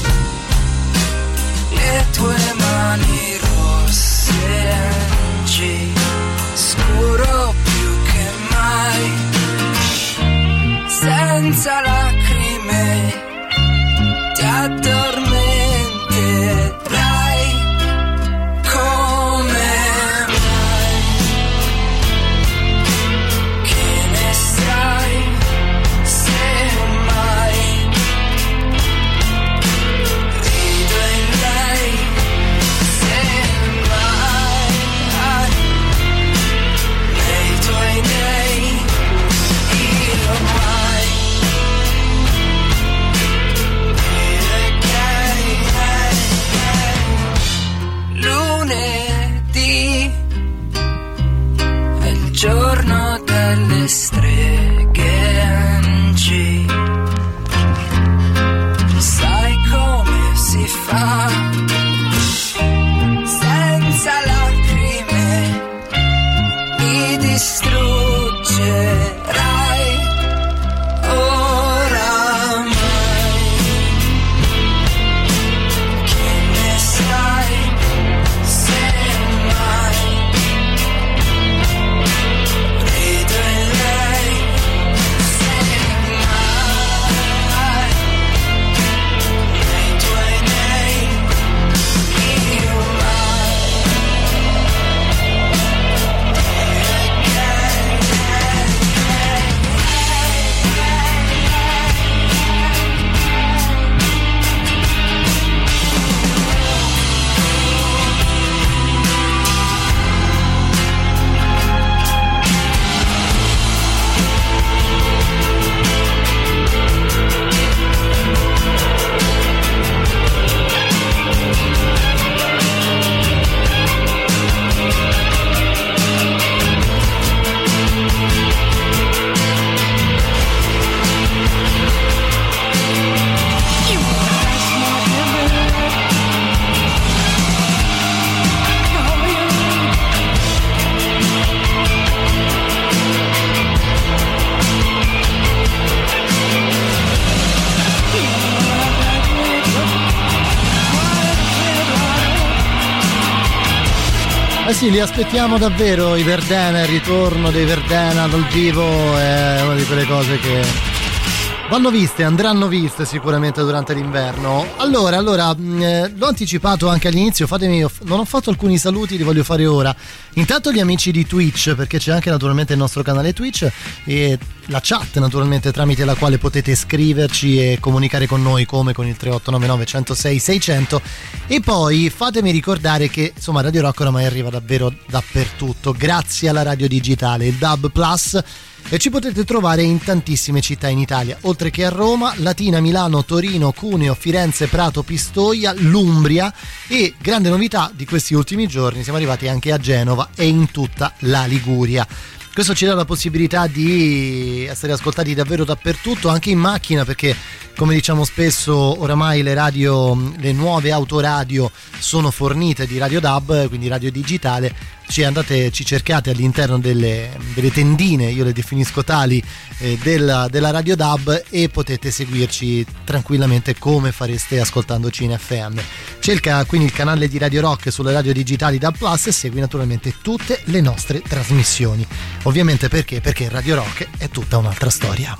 le tue mani rosse N G, scuro senza lacrime, ti addormenterai. Come mai? Che ne sai se mai rido in lei, se mai nei tuoi nei io mai. Lunedì è il giorno delle streghe N G, sai come si fa senza lacrime, mi distruggerai oramai. Che ne sai se mai rido in lei, se mai nei tuoi nei io mai. Eh sì, li aspettiamo davvero i Verdena, il ritorno dei Verdena dal vivo è una di quelle cose che Vanno viste, andranno viste sicuramente durante l'inverno. Allora, allora eh, l'ho anticipato anche all'inizio, fatemi, non ho fatto alcuni saluti, li voglio fare ora. Intanto gli amici di Twitch, perché c'è anche naturalmente il nostro canale Twitch e la chat naturalmente tramite la quale potete scriverci e comunicare con noi, come con il tre otto nove nove uno zero sei sei zero zero. E poi fatemi ricordare che insomma Radio Rock oramai arriva davvero dappertutto grazie alla radio digitale, il D A B Plus, e ci potete trovare in tantissime città in Italia, oltre che a Roma, Latina, Milano, Torino, Cuneo, Firenze, Prato, Pistoia, l'Umbria e, grande novità di questi ultimi giorni, siamo arrivati anche a Genova e in tutta la Liguria. Questo ci dà la possibilità di essere ascoltati davvero dappertutto, anche in macchina, perché come diciamo spesso oramai le radio, le nuove autoradio sono fornite di radio D A B, quindi radio digitale. Ci andate, ci cercate all'interno delle, delle tendine, io le definisco tali, eh, della, della radio D A B, e potete seguirci tranquillamente come fareste ascoltandoci in F M. Cerca quindi il canale di Radio Rock sulle radio digitali D A B Plus e segui naturalmente tutte le nostre trasmissioni. Ovviamente perché? Perché Radio Rock è tutta un'altra storia.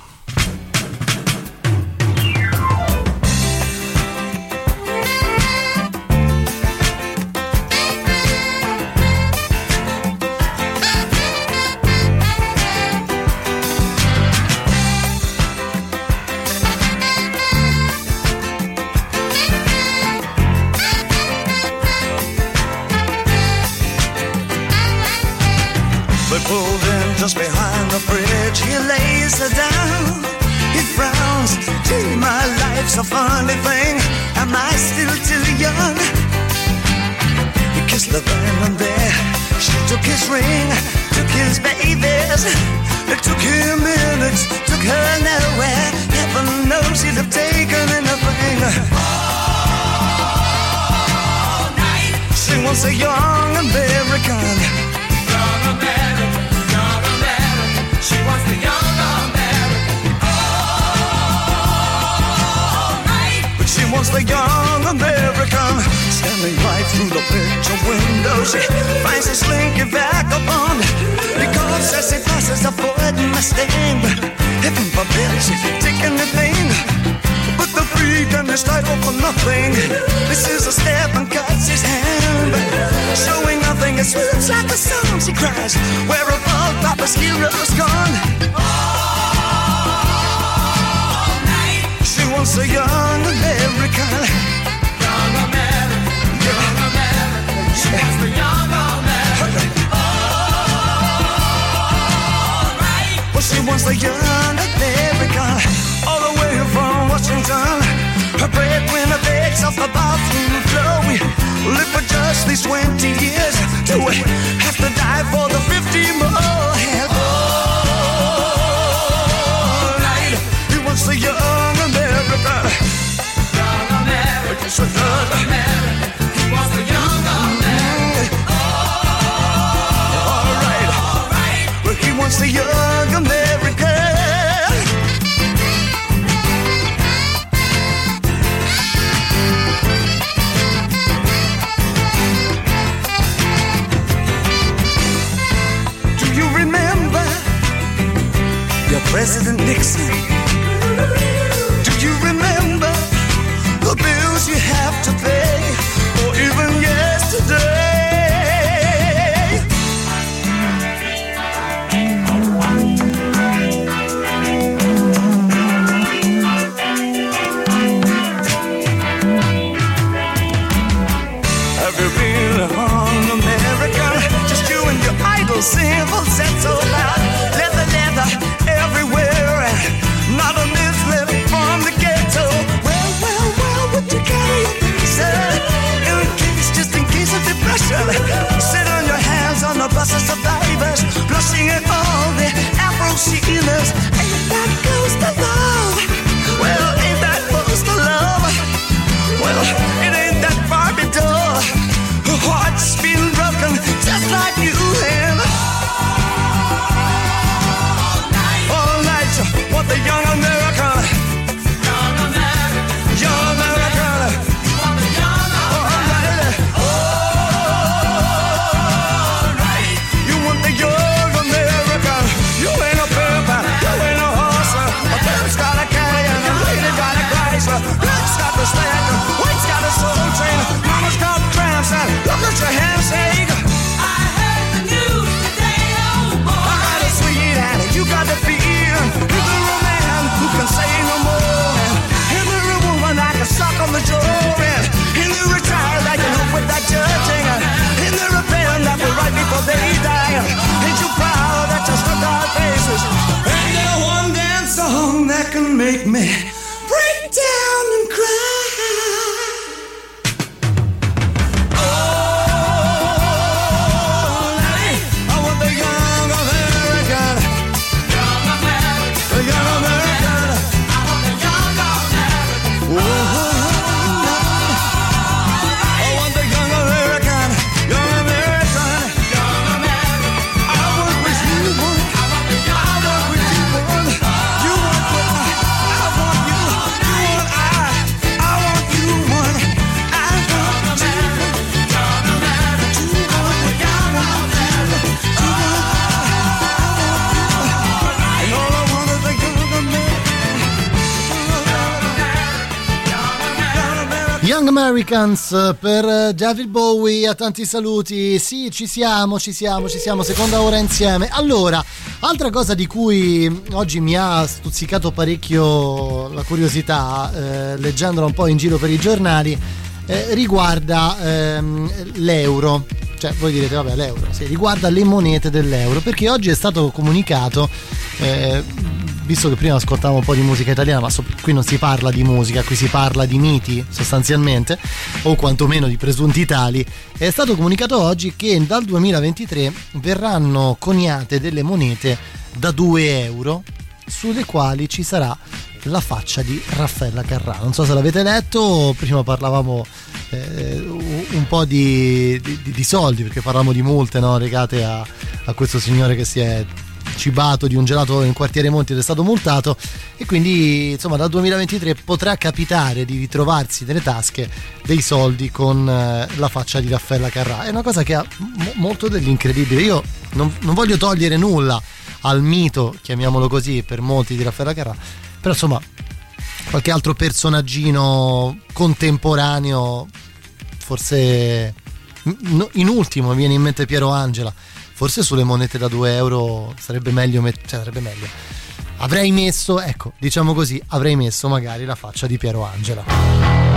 Pulled in just behind the bridge, he lays her down, he frowns, gee, my life's a funny thing, am I still too young? He kissed the then and there, she took his ring, took his babies, it took him minutes, took her nowhere, heaven knows he'd have taken anything. All night. She wants a young American. She wants the young American all night. But she wants the young American. Standing right through the picture window, she finds a slinky vagabond. Because as he passes a Ford Mustang, heaven forbid she's taking the thing. But the freedom is title for nothing. This is a step and cuts his hand, showing nothing. It swoops like a song, she cries. Where have all Papa's heroes gone? All night. She wants a young American. Young American. Young American. She wants the young American. All right. Well, she wants the young American. All the way from Washington, her breadwinner begs off the bathroom floor. We live for just these twenty years. Do we have to die for the fifty more? Hell, all night. He wants the young American. Young American. Just a young American. He wants the young American. All right. All right. Well, he wants the young American. make me break down and cry. Young Americans per David Bowie, a tanti saluti. Sì, ci siamo, ci siamo, ci siamo, seconda ora insieme. Allora, altra cosa di cui oggi mi ha stuzzicato parecchio la curiosità, eh, leggendola un po' in giro per i giornali, eh, riguarda ehm, l'euro. Cioè, voi direte, vabbè, l'euro, sì, riguarda le monete dell'euro, perché oggi è stato comunicato, eh, visto che prima ascoltavamo un po' di musica italiana, ma so, qui non si parla di musica, qui si parla di miti sostanzialmente, o quantomeno di presunti tali, è stato comunicato oggi che dal duemilaventitré verranno coniate delle monete da due euro sulle quali ci sarà la faccia di Raffaella Carrà. Non so se l'avete letto, prima parlavamo eh, un po' di, di, di soldi, perché parlavamo di multe, no, legate a, a questo signore che si è cibato di un gelato in quartiere Monti ed è stato multato, e quindi insomma dal duemilaventitré potrà capitare di ritrovarsi nelle tasche dei soldi con eh, la faccia di Raffaella Carrà. È una cosa che ha m- molto dell'incredibile. Io non, non voglio togliere nulla al mito, chiamiamolo così, per molti, di Raffaella Carrà, però insomma qualche altro personaggino contemporaneo, forse in ultimo mi viene in mente Piero Angela. Forse sulle monete da due euro sarebbe meglio, met- cioè sarebbe meglio. Avrei messo, ecco, diciamo così, avrei messo magari la faccia di Piero Angela.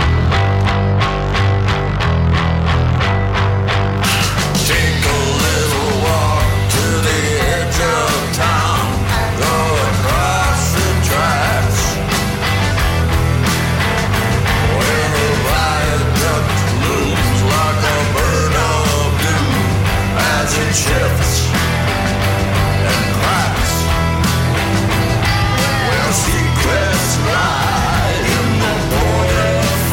Shifts and cracks. Well, secrets lie in the border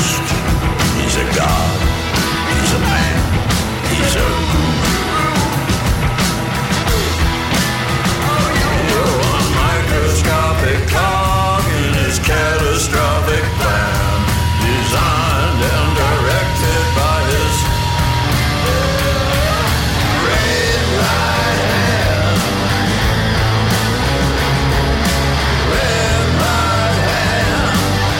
ghost. He's a god. He's a man. He's a You're a microscopic cog in his catastrophic plan, designed and directed by his red right hand. Red right hand.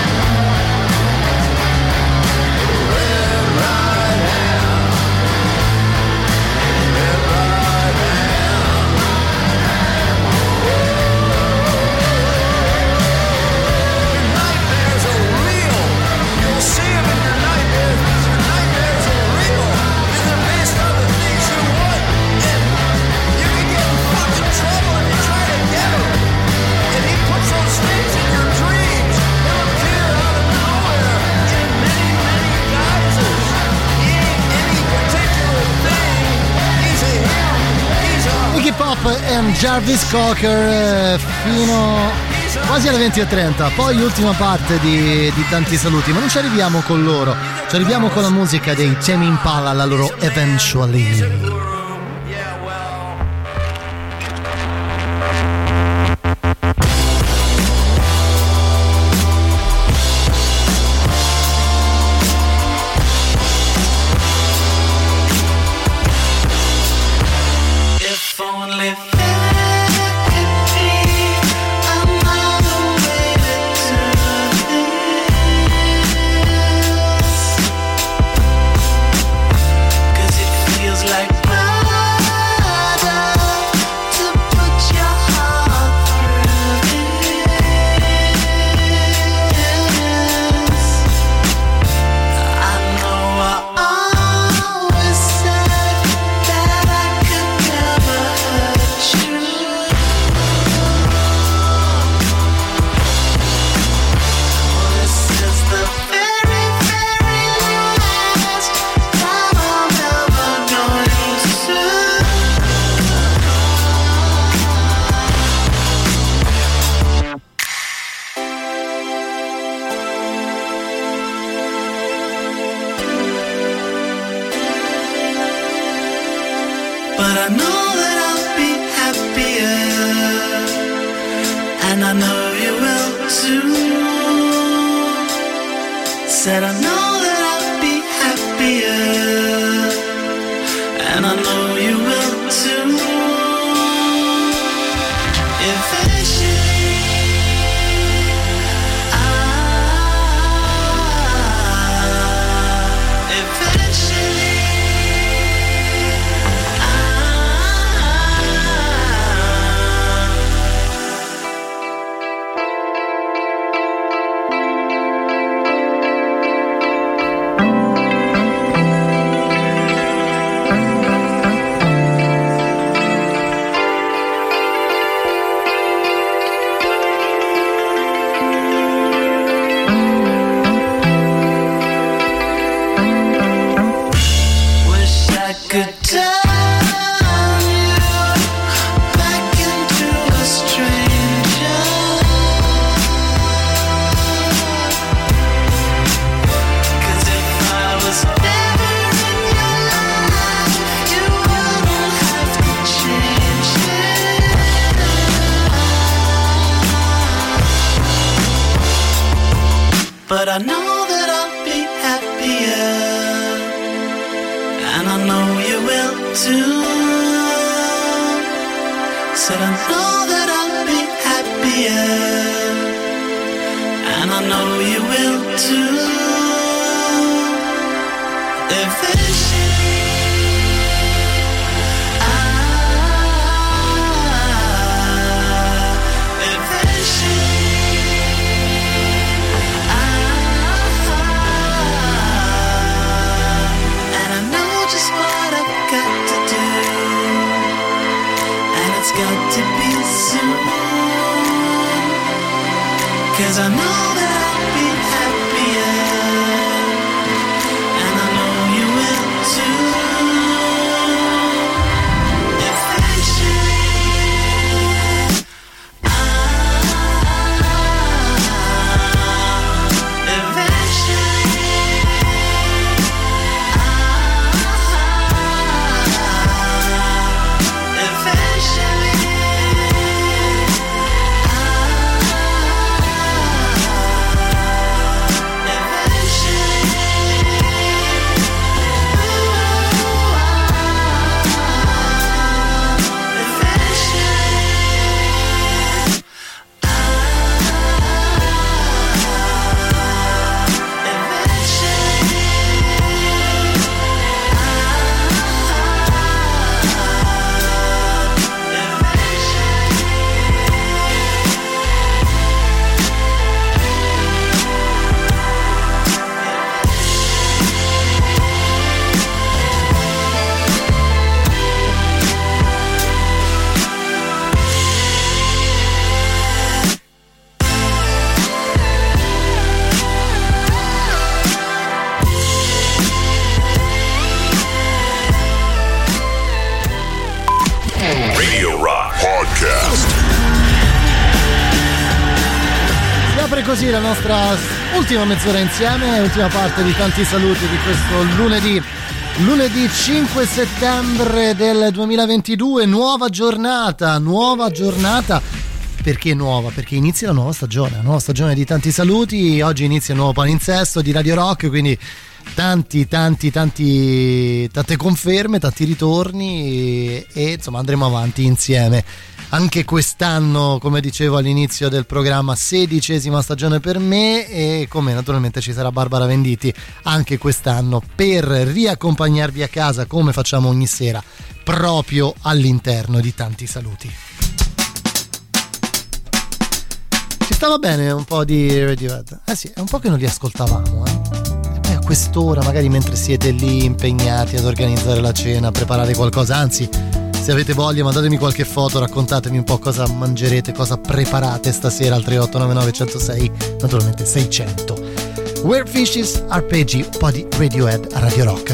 Red right hand. Red right hand. Nightmares are real. You'll see them in your nightmares because your nightmares are real. And they're based on the things you want. And you can get in fucking trouble if you try to get them. And he puts those things in your dreams. They'll appear out of nowhere in many, many guises. He ain't any particular thing. He's a him. He's a Iggy Pop e Jarvis Cocker eh, fino quasi alle venti e trenta, poi ultima parte di, di tanti saluti, ma non ci arriviamo con loro, ci arriviamo con la musica dei Tame Impala, la loro Eventually. If only there could be another way to do this, 'cause it feels like murder to put your heart through this. I know I always said that I could never hurt you. This is the very, very last time I'm ever going to. But I know that I'll be happier, and I know you will too. Said I know that I'll be happier, and I know you will too. Eventually, ah, eventually. Wish I could turn you back into a stranger, 'cause if I was never in your life, you wouldn't have to change it. But I know that I'll be happier, and I know you will too. Said I know that I'll be happier, and I know you will too. Eventually, ah, eventually, ah, and I know just what I've got to do, and it's got to be soon, 'cause I know that I'll be happier, and I know you will too. Eventually, ah, eventually. così la nostra ultima mezz'ora insieme, ultima parte di tanti saluti di questo lunedì. Lunedì cinque settembre del duemilaventidue, nuova giornata, nuova giornata. Perché nuova? Perché inizia la nuova stagione, la nuova stagione di tanti saluti. Oggi inizia il nuovo palinsesto di Radio Rock, quindi tanti tanti tanti tante conferme, tanti ritorni e, e insomma andremo avanti insieme anche quest'anno, come dicevo all'inizio del programma, sedicesima stagione per me, e come naturalmente ci sarà Barbara Venditti anche quest'anno per riaccompagnarvi a casa come facciamo ogni sera, proprio all'interno di tanti saluti. Ci stava bene un po' di Radiohead, eh sì, è un po' che non li ascoltavamo, eh. A quest'ora, magari mentre siete lì impegnati ad organizzare la cena, a preparare qualcosa, anzi se avete voglia mandatemi qualche foto, raccontatemi un po' cosa mangerete, cosa preparate stasera al tre otto nove nove uno zero sei naturalmente seicento. Where Fishes Arpeggi, un po' di Radiohead a Radio Rock.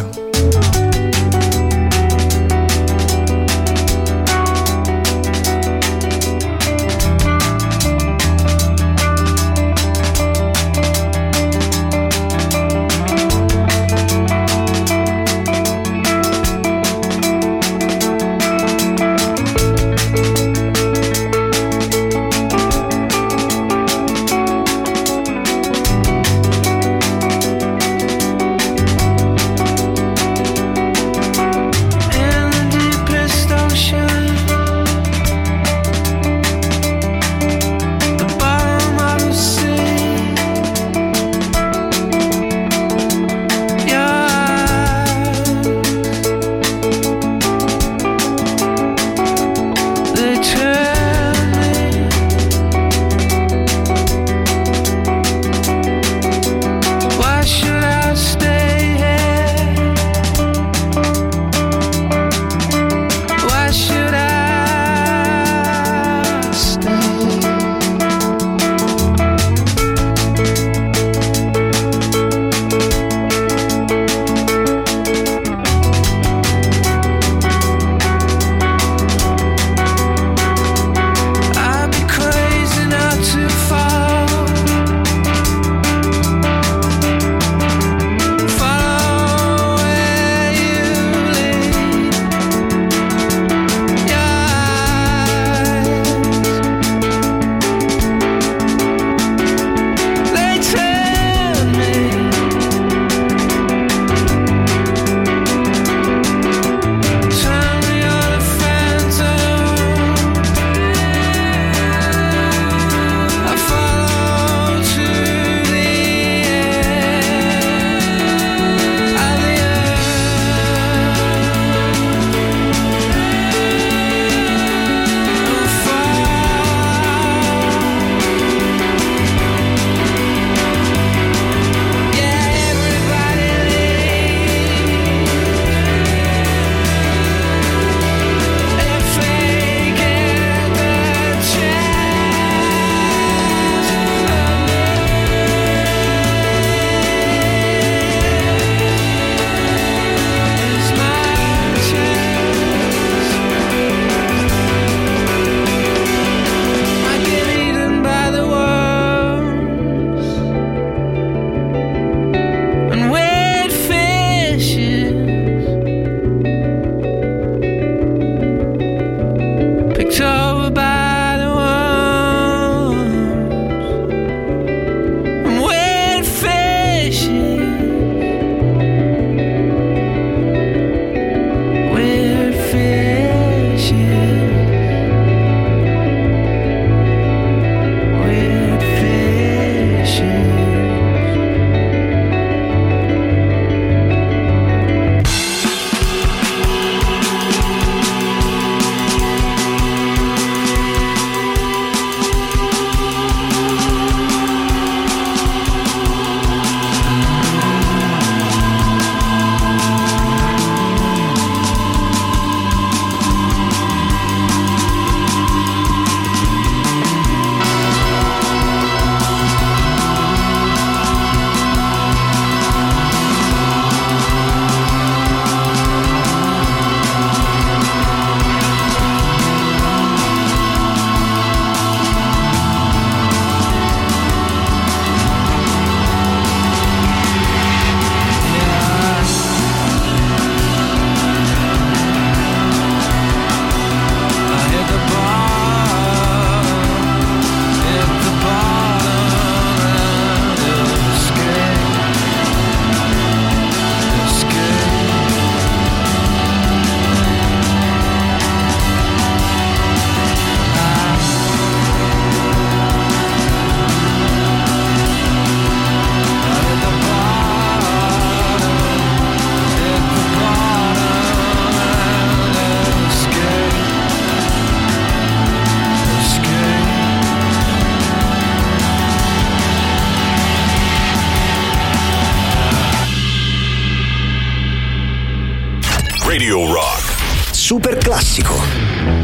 Radio Rock. Super classico.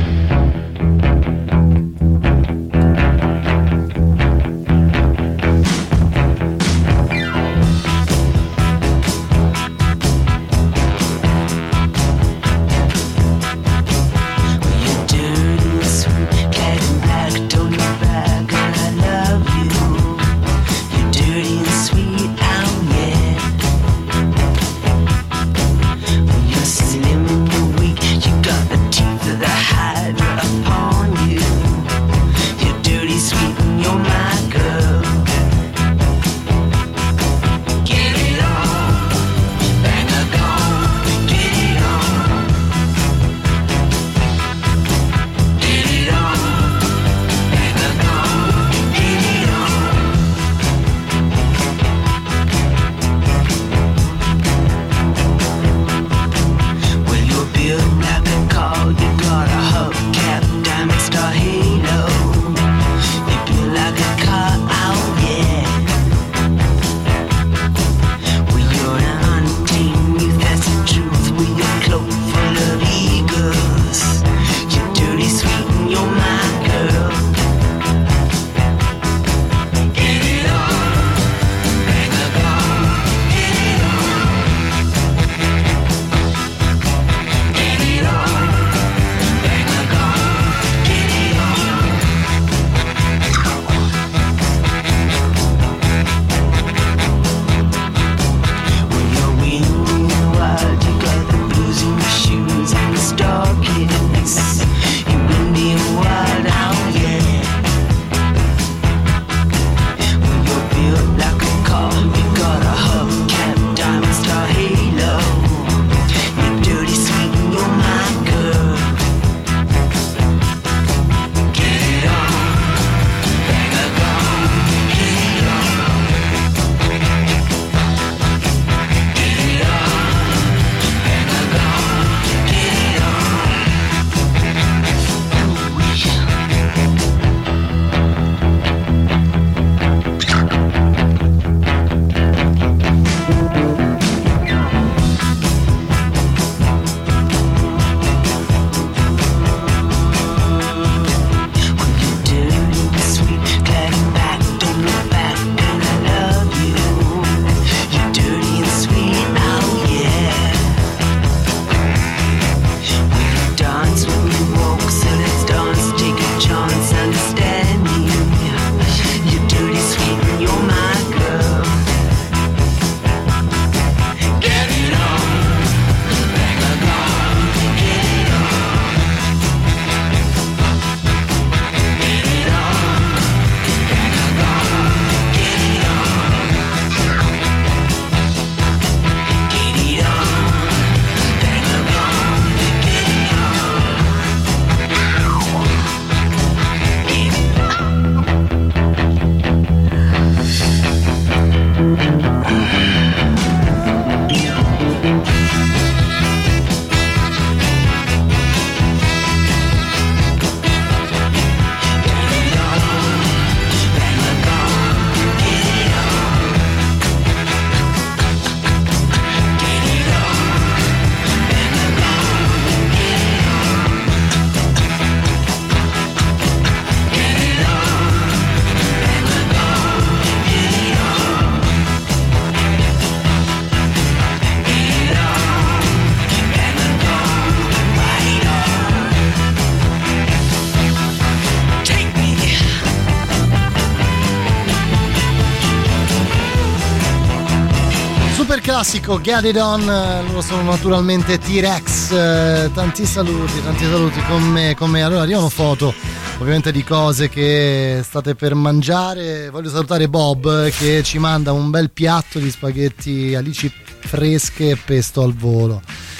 Classico Get It On, loro sono naturalmente T-Rex, eh, tanti saluti, tanti saluti con me, con me. Allora arrivano foto ovviamente di cose che state per mangiare. Voglio salutare Bob che ci manda un bel piatto di spaghetti alici fresche e pesto al volo.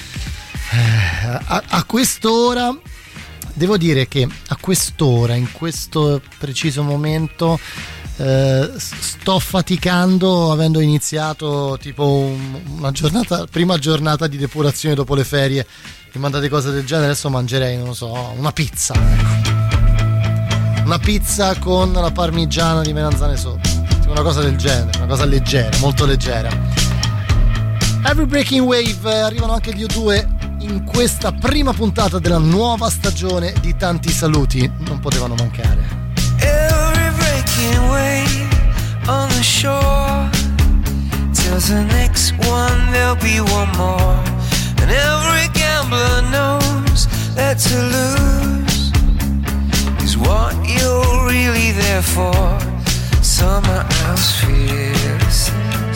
Eh, a, a quest'ora devo dire che a quest'ora, in questo preciso momento, Eh, sto faticando, avendo iniziato tipo un, una giornata, prima giornata di depurazione dopo le ferie. Mi mandate cose del genere, adesso mangerei, non lo so, una pizza, ecco. Una pizza con la parmigiana di melanzane sopra, una cosa del genere, una cosa leggera, molto leggera. Every Breaking Wave, arrivano anche gli U due in questa prima puntata della nuova stagione di Tanti Saluti. Non potevano mancare. Every breaking wave on the shore tells the next one there'll be one more. And every gambler knows that to lose is what you're really there for. Summer house fearlessness.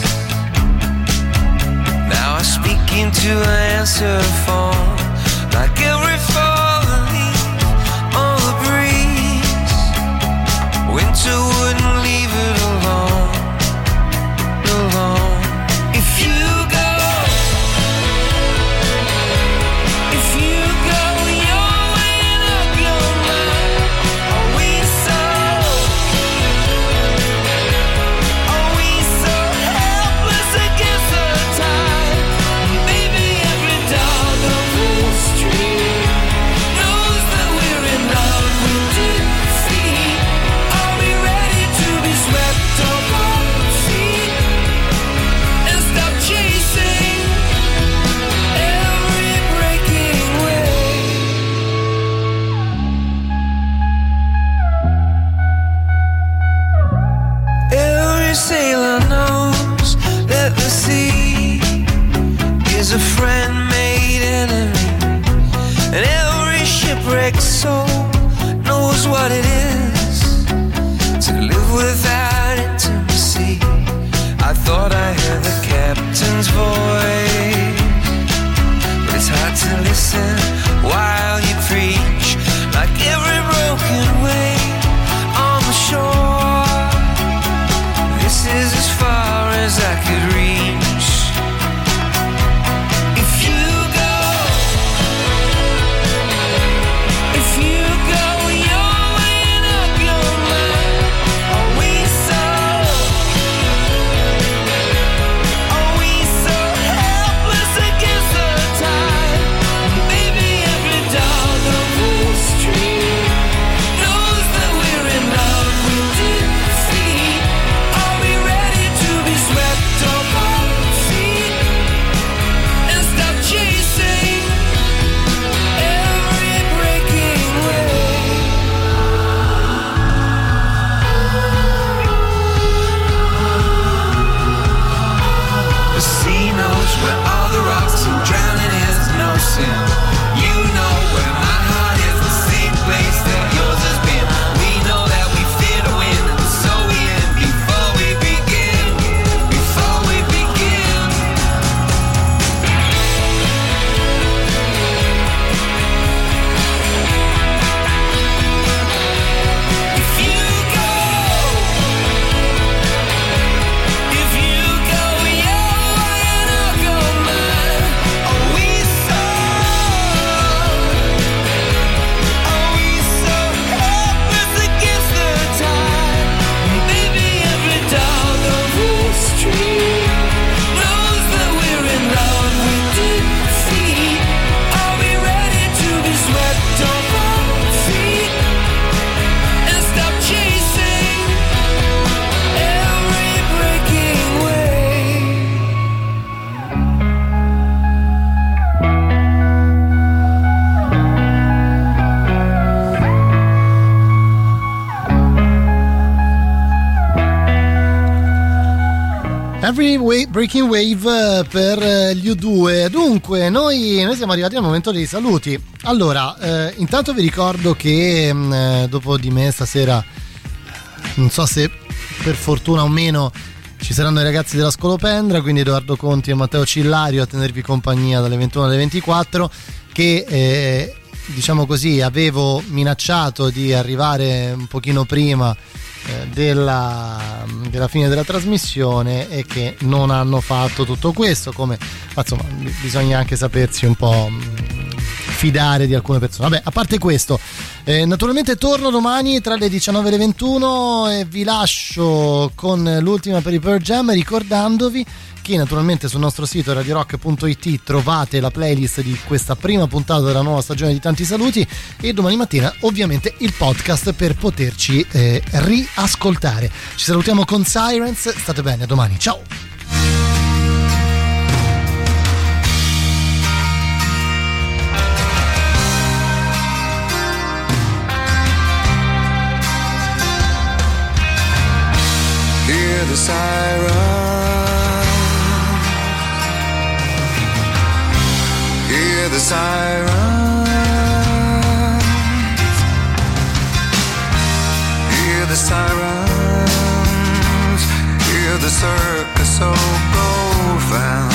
Now I speak into an answer phone, like every falling leaf on the breeze. Winter wouldn't leave it alone, alone. If you go, if you go, you're weighing up your mind. Are we so, are we so helpless against the tide? Maybe every dog on the street knows that we're in love with defeat. Are we ready to be swept off our feet and stop chasing every breaking wave? Every sailor knows that the sea is a friend made enemy, and every shipwrecked soul knows what it is to live without intimacy. I thought I heard the captain's voice, but it's hard to listen while you preach, like every broken wave on the shore. This is as far as I could reach. If you go, if you go, you're weighing up your mind. Are we so, are we so helpless against the tide? Maybe every dog on the street knows that we're in love with defeat. Are we ready to be swept off our feet and stop chasing every breaking wave? The sea knows where all the rocks and drowning is no sin. You know where my heart is, the same place that yours has been. We know that we fear to win, so we end before we begin. Before we begin. If you go, if you go, you're weighing up your mind. Are we so, are we so helpless against the tide? Maybe every dog on the street knows that we're in love with defeat. Are we ready to be swept off our feet and stop chasing every breaking wave? Every way, Breaking Wave eh, per eh, gli U due. Dunque, noi, noi siamo arrivati al momento dei saluti. Allora, eh, intanto vi ricordo che mh, eh, dopo di me stasera, non so se per fortuna o meno, ci saranno i ragazzi della Scolopendra, quindi Edoardo Conti e Matteo Cillario a tenervi compagnia dalle ventuno alle ventiquattro, che eh, diciamo così avevo minacciato di arrivare un pochino prima Della, della fine della trasmissione e che non hanno fatto tutto questo, come ma insomma bisogna anche sapersi un po' fidare di alcune persone. Vabbè, a parte questo, eh, naturalmente torno domani tra le diciannove e le ventuno e vi lascio con l'ultima per i Pearl Jam, ricordandovi che naturalmente sul nostro sito radio rock punto it trovate la playlist di questa prima puntata della nuova stagione di Tanti Saluti e domani mattina ovviamente il podcast per poterci eh, riascoltare. Ci salutiamo con Sirens, state bene, a domani, ciao! siren. Hear the sirens. Hear the sirens. Hear the circus so profound.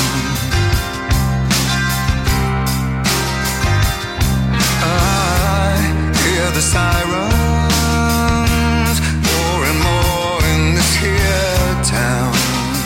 I hear the sirens more and more in this here town.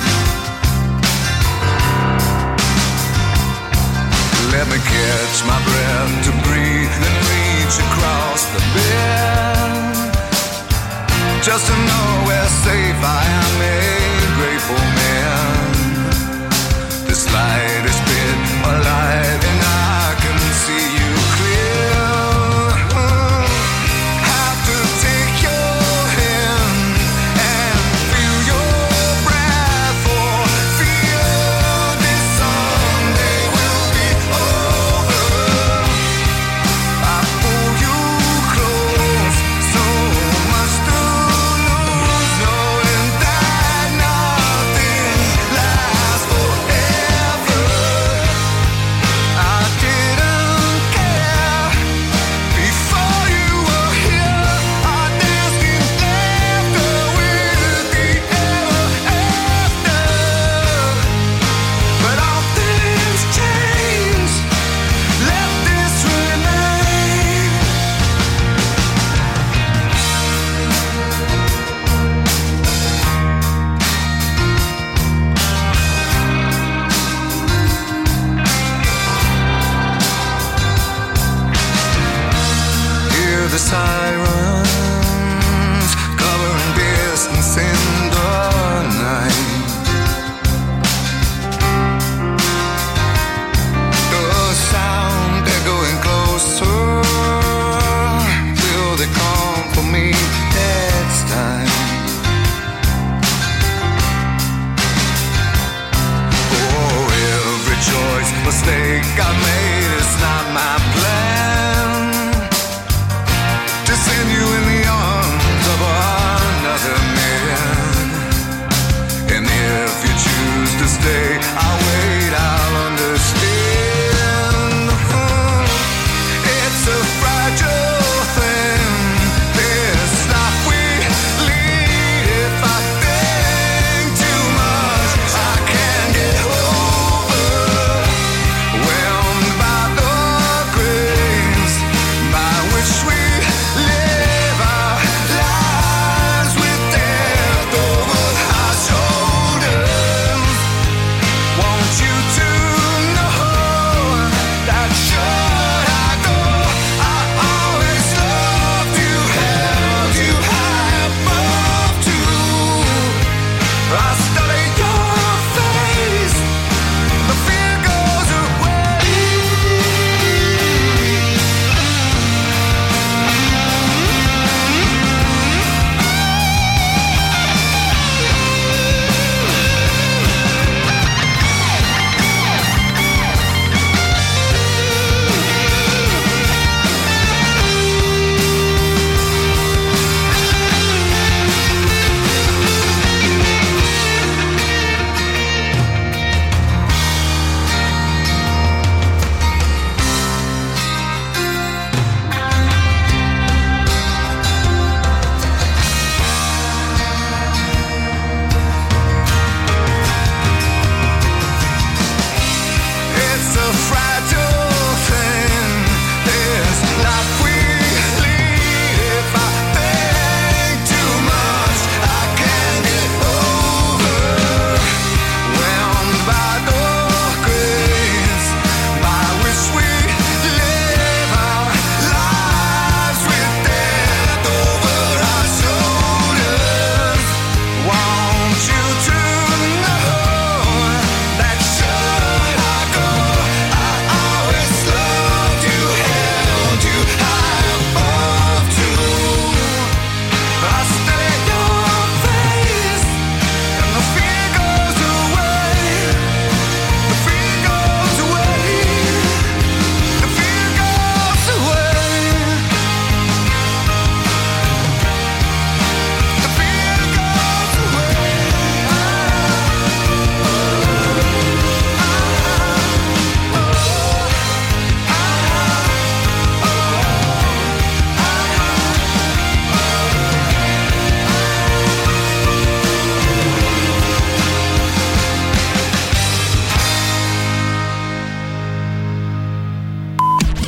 Let me catch my breath to breathe and reach across the bed, just to know where safe I am, a grateful man. This light is bit alive and I can see you clear. Have to take your hand and feel your breath, for fear this someday will be over. I pull you close, so much to lose, knowing that nothing lasts forever. I didn't care before you were here. I danced in laughter with the ever after. But all things change. Let this remain. Hear the sirens covering distance in the night. The sound echoing closer. Will they come for me next time? Oh, every choice, mistake I made, it's not my plan to send you in the arms of another man. And if you choose to stay, I'll wait, I'll understand. It's a fragile thing, this life we lead. If I think too much, I can't get overwhelmed by the grace.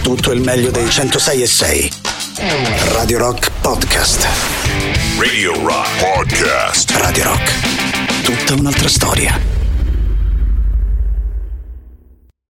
tutto il meglio dei centosei e sei. Radio Rock Podcast. Radio Rock Podcast. Radio Rock. Tutta un'altra storia.